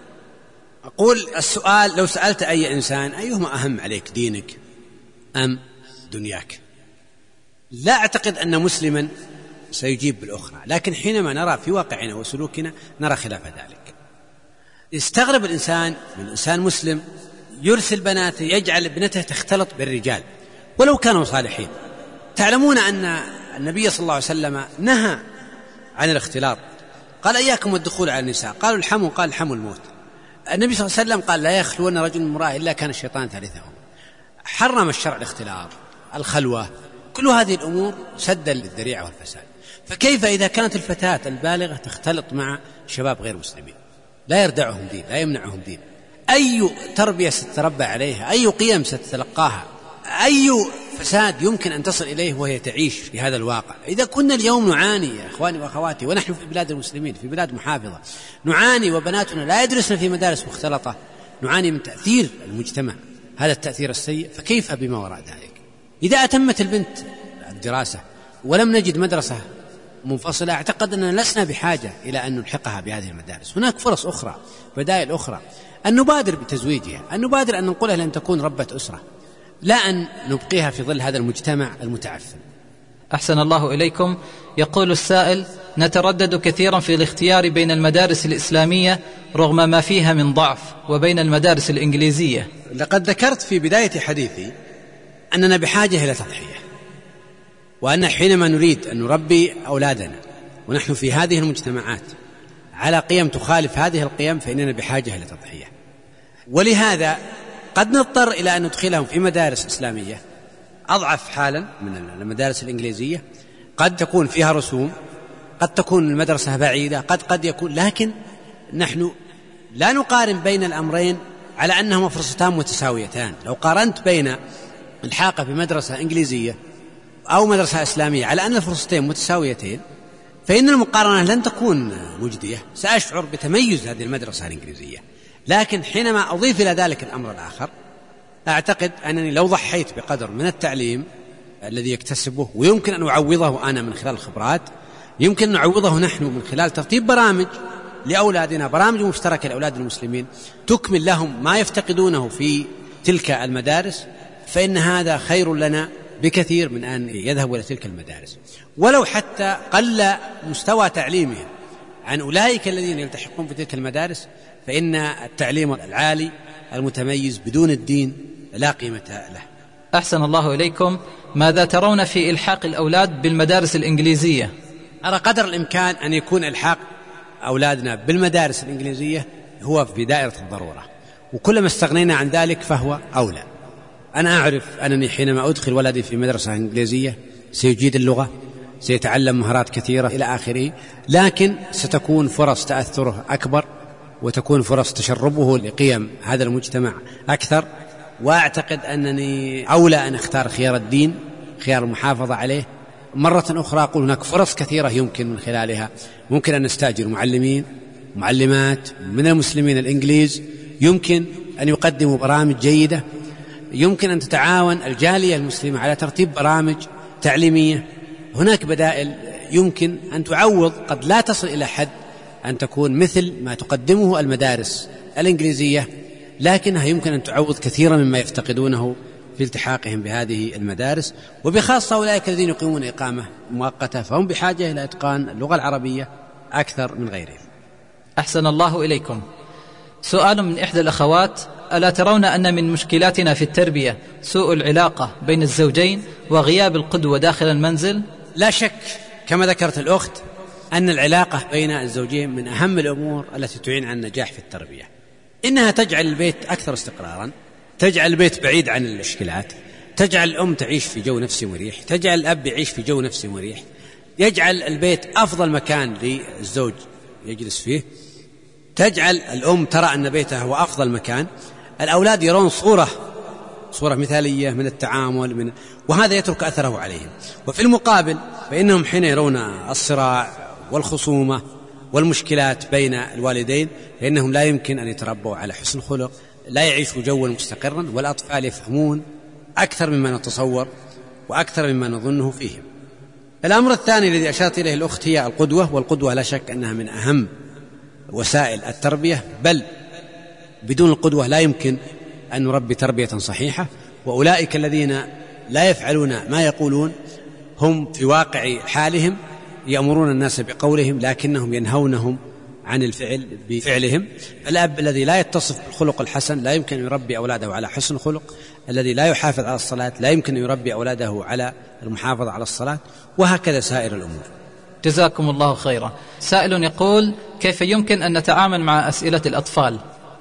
[SPEAKER 2] أقول السؤال، لو سألت أي إنسان أيهما أهم عليك، دينك أم دنياك؟ لا أعتقد أن مسلما سيجيب بالأخرى، لكن حينما نرى في واقعنا وسلوكنا نرى خلاف ذلك. يستغرب الإنسان من إنسان مسلم يرسل بناته، يجعل ابنته تختلط بالرجال ولو كانوا صالحين. تعلمون أن النبي صلى الله عليه وسلم نهى عن الاختلاط، قال إياكم والدخول على النساء، قالوا الحمو، قال الحمو الموت. النبي صلى الله عليه وسلم قال لا يخلون رجل من امرأة إلا كان الشيطان ثالثهم. حرم الشرع الاختلاط، الخلوة، كل هذه الأمور سدا للذريعة والفساد. فكيف إذا كانت الفتاة البالغة تختلط مع شباب غير مسلمين؟ لا يردعهم دين، لا يمنعهم دين. أي تربية ستتربى عليها، أي قيم ستتلقاها، أي فساد يمكن أن تصل إليه وهي تعيش في هذا الواقع. إذا كنا اليوم نعاني يا إخواني وأخواتي، ونحن في بلاد المسلمين في بلاد محافظة نعاني، وبناتنا لا يدرسن في مدارس مختلطة، نعاني من تأثير المجتمع، هذا التأثير السيء، فكيف بما وراء ذلك؟ إذا أتمت البنت الدراسة ولم نجد مدرسة منفصلة، أعتقد أننا لسنا بحاجة إلى أن نلحقها بهذه المدارس. هناك فرص أخرى، بدائل أخرى، أن نبادر بتزويجها، أن نبادر أن ننقلها لأن تكون ربة أسرة، لا أن نبقيها في ظل هذا المجتمع المتعفن.
[SPEAKER 4] أحسن الله إليكم. يقول السائل: نتردد كثيرا في الاختيار بين المدارس الإسلامية رغم ما فيها من ضعف وبين المدارس الإنجليزية.
[SPEAKER 2] لقد ذكرت في بداية حديثي أننا بحاجة إلى تضحية، وأن حينما نريد أن نربي أولادنا ونحن في هذه المجتمعات على قيم تخالف هذه القيم فإننا بحاجة إلى تضحية. ولهذا قد نضطر إلى أن ندخلهم في مدارس إسلامية أضعف حالا من المدارس الإنجليزية، قد تكون فيها رسوم، قد تكون المدرسة بعيدة، قد يكون، لكن نحن لا نقارن بين الأمرين على أنهما فرصتان متساويتان. لو قارنت بين الحاقة بمدرسة إنجليزية أو مدرسة إسلامية على أن الفرصتين متساويتين، فإن المقارنة لن تكون مجدية، سأشعر بتميز هذه المدرسة الإنجليزية. لكن حينما أضيف إلى ذلك الأمر الآخر، أعتقد أنني لو ضحيت بقدر من التعليم الذي يكتسبه ويمكن أن أعوضه أنا من خلال الخبرات، يمكن أن نعوضه نحن من خلال ترتيب برامج لأولادنا، برامج مشتركة لأولاد المسلمين تكمل لهم ما يفتقدونه في تلك المدارس، فإن هذا خير لنا بكثير من أن يذهبوا إلى تلك المدارس، ولو حتى قل مستوى تعليمهم عن أولئك الذين يلتحقون في تلك المدارس، فإن التعليم العالي المتميز بدون الدين لا قيمة له.
[SPEAKER 4] أحسن الله إليكم. ماذا ترون في إلحاق الأولاد بالمدارس الإنجليزية؟
[SPEAKER 2] أرى قدر الإمكان أن يكون إلحاق أولادنا بالمدارس الإنجليزية هو في دائرة الضرورة، وكلما استغنينا عن ذلك فهو أولى. أنا أعرف أنني حينما أدخل ولدي في مدرسة إنجليزية سيجيد اللغة، سيتعلم مهارات كثيرة إلى آخره، لكن ستكون فرص تأثره أكبر، وتكون فرص تشربه لقيم هذا المجتمع أكثر. وأعتقد أنني أولى أن أختار خيار الدين، خيار المحافظة عليه. مرة أخرى أقول هناك فرص كثيرة يمكن من خلالها، ممكن أن نستأجر معلمين معلمات من المسلمين الإنجليز، يمكن أن يقدموا برامج جيدة، يمكن أن تتعاون الجالية المسلمة على ترتيب برامج تعليمية. هناك بدائل يمكن أن تعوض، قد لا تصل إلى حد أن تكون مثل ما تقدمه المدارس الإنجليزية، لكنها يمكن أن تعوض كثيرا مما يفتقدونه في التحاقهم بهذه المدارس، وبخاصة أولئك الذين يقيمون إقامة مؤقتة فهم بحاجة إلى إتقان اللغة العربية أكثر من غيرهم.
[SPEAKER 4] أحسن الله إليكم. سؤال من إحدى الأخوات: ألا ترون أن من مشكلاتنا في التربية سوء العلاقة بين الزوجين وغياب القدوة داخل المنزل؟
[SPEAKER 2] لا شك كما ذكرت الأخت أن العلاقة بين الزوجين من أهم الأمور التي تعين على النجاح في التربية. إنها تجعل البيت أكثر استقرارا، تجعل البيت بعيد عن المشكلات، تجعل الأم تعيش في جو نفسي مريح، تجعل الأب يعيش في جو نفسي مريح، يجعل البيت أفضل مكان للزوج يجلس فيه، تجعل الأم ترى أن بيتها هو أفضل مكان، الأولاد يرون صورة مثالية من التعامل وهذا يترك أثره عليهم. وفي المقابل فإنهم حين يرون الصراع والخصومة والمشكلات بين الوالدين فإنهم لا يمكن أن يتربوا على حسن خلق، لا يعيشوا جوا مستقرا، والأطفال يفهمون أكثر مما نتصور وأكثر مما نظنه فيهم. الأمر الثاني الذي أشارت إليه الأخت هي القدوة، والقدوة لا شك أنها من أهم وسائل التربية، بل بدون القدوة لا يمكن أن نربي تربية صحيحة. وأولئك الذين لا يفعلون ما يقولون هم في واقع حالهم يأمرون الناس بقولهم لكنهم ينهونهم عن الفعل بفعلهم. الأب الذي لا يتصف بالخلق الحسن لا يمكن أن يربي أولاده على حسن خلق، الذي لا يحافظ على الصلاة لا يمكن أن يربي أولاده على المحافظة على الصلاة، وهكذا سائر الأمور.
[SPEAKER 4] جزاكم الله خيرا. سائل يقول: كيف يمكن أن نتعامل مع أسئلة الأطفال؟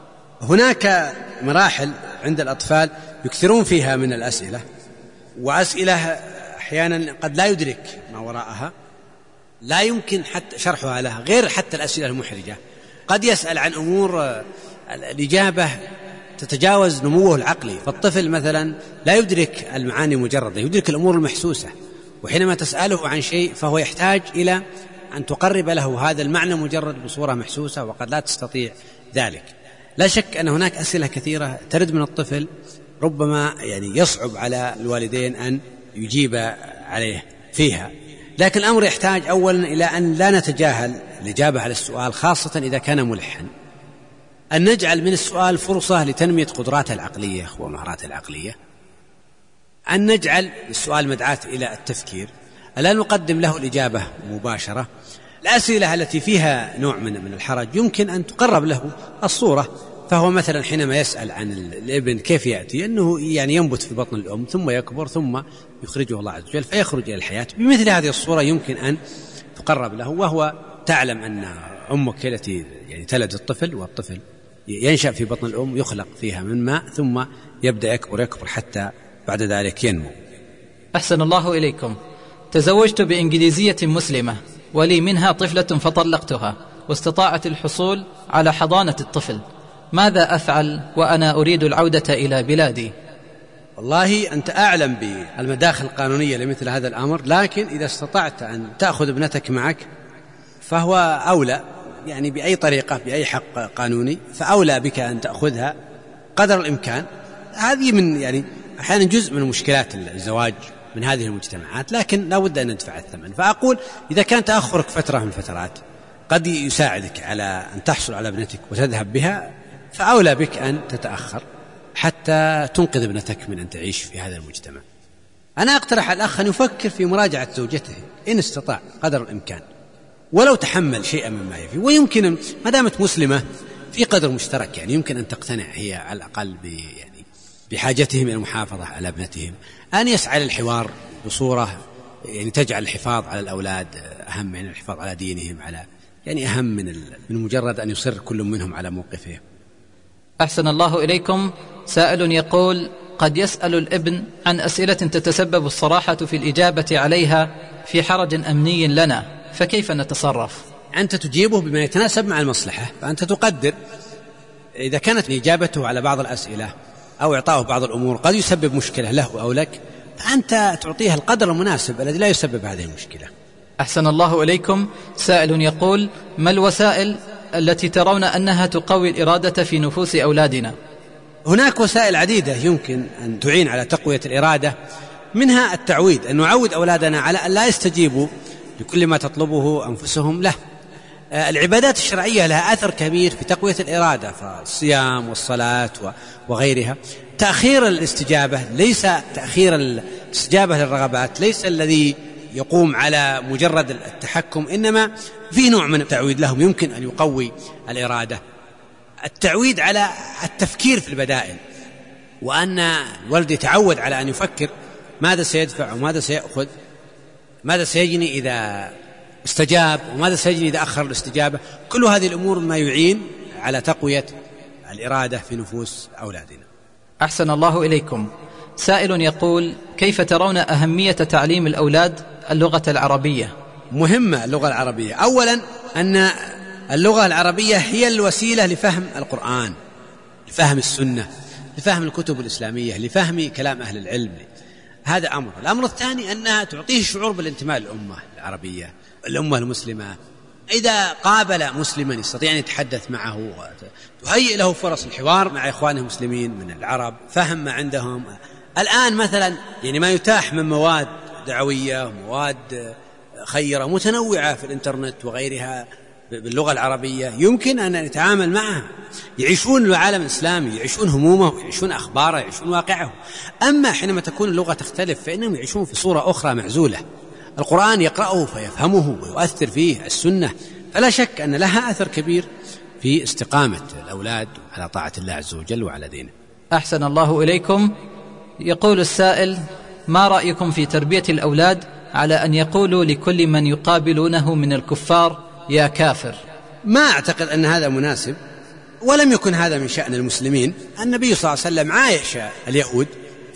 [SPEAKER 2] هناك مراحل عند الأطفال يكثرون فيها من الأسئلة، وأسئلة أحيانا قد لا يدرك ما وراءها، لا يمكن حتى شرحها لها، غير حتى الأسئلة المحرجة. قد يسأل عن أمور الإجابة تتجاوز نموه العقلي، فالطفل مثلا لا يدرك المعاني مجرد، يدرك الأمور المحسوسة، وحينما تسأله عن شيء فهو يحتاج إلى أن تقرب له هذا المعنى مجرد بصورة محسوسة، وقد لا تستطيع ذلك. لا شك أن هناك أسئلة كثيرة ترد من الطفل ربما يصعب على الوالدين أن يجيب عليه فيها، لكن الأمر يحتاج أولا إلى أن لا نتجاهل الإجابة على السؤال، خاصة إذا كان ملحا، أن نجعل من السؤال فرصة لتنمية قدراته العقلية ومهاراته العقلية، أن نجعل السؤال مدعاة إلى التفكير، ألا نقدم له الإجابة مباشرة. الأسئلة التي فيها نوع من الحرج يمكن أن تقرب له الصورة، فهو مثلا حينما يسأل عن الابن كيف يأتي، أنه ينبت في بطن الأم ثم يكبر ثم يخرجه الله عز وجل فيخرج إلى الحياة، بمثل هذه الصورة يمكن أن تقرب له، وهو تعلم أن أمك التي تلد الطفل، والطفل ينشأ في بطن الأم يخلق فيها من ماء ثم يبدأ يكبر حتى بعد ذلك ينمو.
[SPEAKER 4] أحسن الله إليكم. تزوجت بإنجليزية مسلمة ولي منها طفلة فطلقتها، واستطاعت الحصول على حضانة الطفل، ماذا أفعل وأنا أريد العودة إلى بلادي؟
[SPEAKER 2] والله أنت أعلم بالمداخل القانونية لمثل هذا الأمر، لكن إذا استطعت أن تأخذ ابنتك معك فهو أولى، بأي طريقة بأي حق قانوني فأولى بك أن تأخذها قدر الإمكان. هذه من أحيانا جزء من مشكلات الزواج من هذه المجتمعات، لكن لا بد أن ندفع الثمن. فأقول إذا كان تأخرك فترة من الفترات قد يساعدك على أن تحصل على ابنتك وتذهب بها، فأولى بك أن تتأخر حتى تنقذ ابنتك من أن تعيش في هذا المجتمع. أنا أقترح على الأخ أن يفكر في مراجعة زوجته إن استطاع قدر الإمكان، ولو تحمل شيئا مما يفي، ويمكن ما دامت مسلمة في قدر مشترك، يمكن أن تقتنع هي على الأقل بحاجتهم إلى المحافظة على ابنتهم، أن يسعى للحوار بصورة تجعل الحفاظ على الأولاد أهم من الحفاظ على دينهم، على أهم من مجرد أن يصر كل منهم على موقفه.
[SPEAKER 4] أحسن الله إليكم. سائل يقول: قد يسأل الابن عن أسئلة تتسبب الصراحة في الإجابة عليها في حرج أمني لنا، فكيف نتصرف؟
[SPEAKER 2] أنت تجيبه بما يتناسب مع المصلحة، فأنت تقدر إذا كانت إجابته على بعض الأسئلة أو إعطائه بعض الأمور قد يسبب مشكلة له أو لك، فأنت تعطيها القدر المناسب الذي لا يسبب هذه المشكلة.
[SPEAKER 4] أحسن الله إليكم. سائل يقول: ما الوسائل التي ترون أنها تقوي الإرادة في نفوس أولادنا؟
[SPEAKER 2] هناك وسائل عديدة يمكن أن تعين على تقوية الإرادة، منها التعويد، أن نعود أولادنا على أن لا يستجيبوا لكل ما تطلبه أنفسهم له. العبادات الشرعية لها أثر كبير في تقوية الإرادة، فالصيام والصلاة وغيرها. تأخير الاستجابة ليس تأخير الاستجابة للرغبات، ليس الذي يقوم على مجرد التحكم، إنما في نوع من التعويد لهم يمكن أن يقوي الإرادة. التعويد على التفكير في البدائل، وأن الولد يتعود على أن يفكر ماذا سيدفع وماذا سيأخذ، ماذا سيجني إذا استجاب وماذا سيجني إذا أخر الاستجابة. كل هذه الأمور ما يعين على تقوية الإرادة في نفوس أولادنا.
[SPEAKER 4] أحسن الله إليكم. سائل يقول: كيف ترون أهمية تعليم الأولاد اللغة العربية؟
[SPEAKER 2] مهمة اللغة العربية. أولا أن اللغة العربية هي الوسيلة لفهم القرآن، لفهم السنة، لفهم الكتب الإسلامية، لفهم كلام أهل العلم. هذا أمر. الأمر الثاني أنها تعطيه الشعور بالانتماء للأمة العربية، الأمة المسلمة. إذا قابل مسلما يستطيع أن يتحدث معه وتهيئ له فرص الحوار مع إخوانه المسلمين من العرب، فهم ما عندهم. الآن مثلا ما يتاح من مواد دعوية ومواد خيرة متنوعة في الإنترنت وغيرها باللغة العربية، يمكن أن نتعامل معها. يعيشون العالم الإسلامي، يعيشون همومه، يعيشون أخباره، يعيشون واقعه. أما حينما تكون اللغة تختلف فإنهم يعيشون في صورة أخرى معزولة. القرآن يقرأه فيفهمه ويؤثر فيه، السنة فلا شك أن لها أثر كبير في استقامة الأولاد على طاعة الله عز وجل وعلى دينه.
[SPEAKER 4] أحسن الله إليكم. يقول السائل: ما رأيكم في تربية الأولاد على أن يقولوا لكل من يقابلونه من الكفار يا كافر؟
[SPEAKER 2] ما أعتقد أن هذا مناسب، ولم يكن هذا من شأن المسلمين. النبي صلى الله عليه وسلم عايش اليهود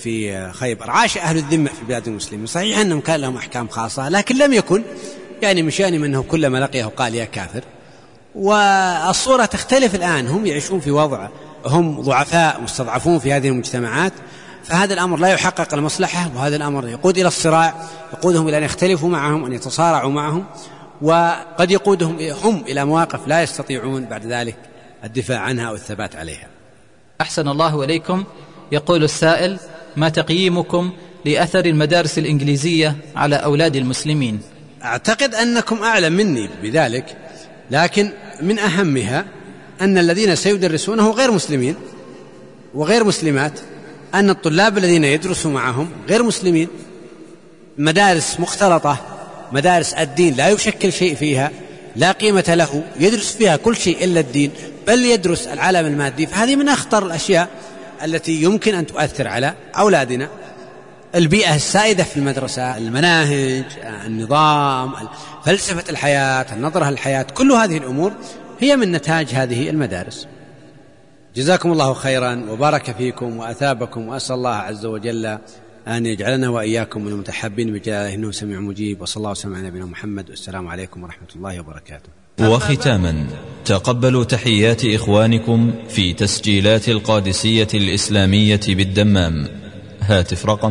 [SPEAKER 2] في خيبر، عاش أهل الذمة في بلاد المسلمين، صحيح أنهم كان لهم أحكام خاصة، لكن لم يكن من شأنهم أنه كلما لقيه قال يا كافر. والصورة تختلف الآن، هم يعيشون في وضع هم ضعفاء مستضعفون في هذه المجتمعات، فهذا الأمر لا يحقق المصلحة، وهذا الأمر يقود إلى الصراع، يقودهم إلى أن يختلفوا معهم، أن يتصارعوا معهم، وقد يقودهم هم إلى مواقف لا يستطيعون بعد ذلك الدفاع عنها أو الثبات عليها.
[SPEAKER 4] أحسن الله إليكم. يقول السائل: ما تقييمكم لأثر المدارس الإنجليزية على أولاد المسلمين؟
[SPEAKER 2] أعتقد أنكم أعلم مني بذلك، لكن من أهمها أن الذين سيدرسونه غير مسلمين وغير مسلمات، أن الطلاب الذين يدرسوا معهم غير مسلمين، مدارس مختلطة، مدارس الدين لا يشكل شيء فيها، لا قيمة له، يدرس فيها كل شيء إلا الدين، بل يدرس العالم المادي. فهذه من أخطر الأشياء التي يمكن أن تؤثر على أولادنا. البيئة السائدة في المدرسة، المناهج، النظام، فلسفة الحياة، النظرة للحياة، كل هذه الأمور هي من نتاج هذه المدارس. جزاكم الله خيرا وبارك فيكم وأثابكم، وأسأل الله عز وجل أن يجعلنا وإياكم من المتحبين بجلاله إنه سميع مجيب، وصلى الله وسلم على نبينا محمد، والسلام عليكم ورحمة الله وبركاته.
[SPEAKER 1] وختاما، تقبلوا تحيات إخوانكم في تسجيلات القادسية الإسلامية بالدمام. هاتف رقم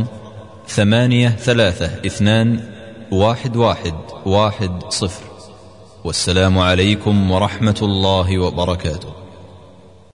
[SPEAKER 1] 83321110. والسلام عليكم ورحمة الله وبركاته.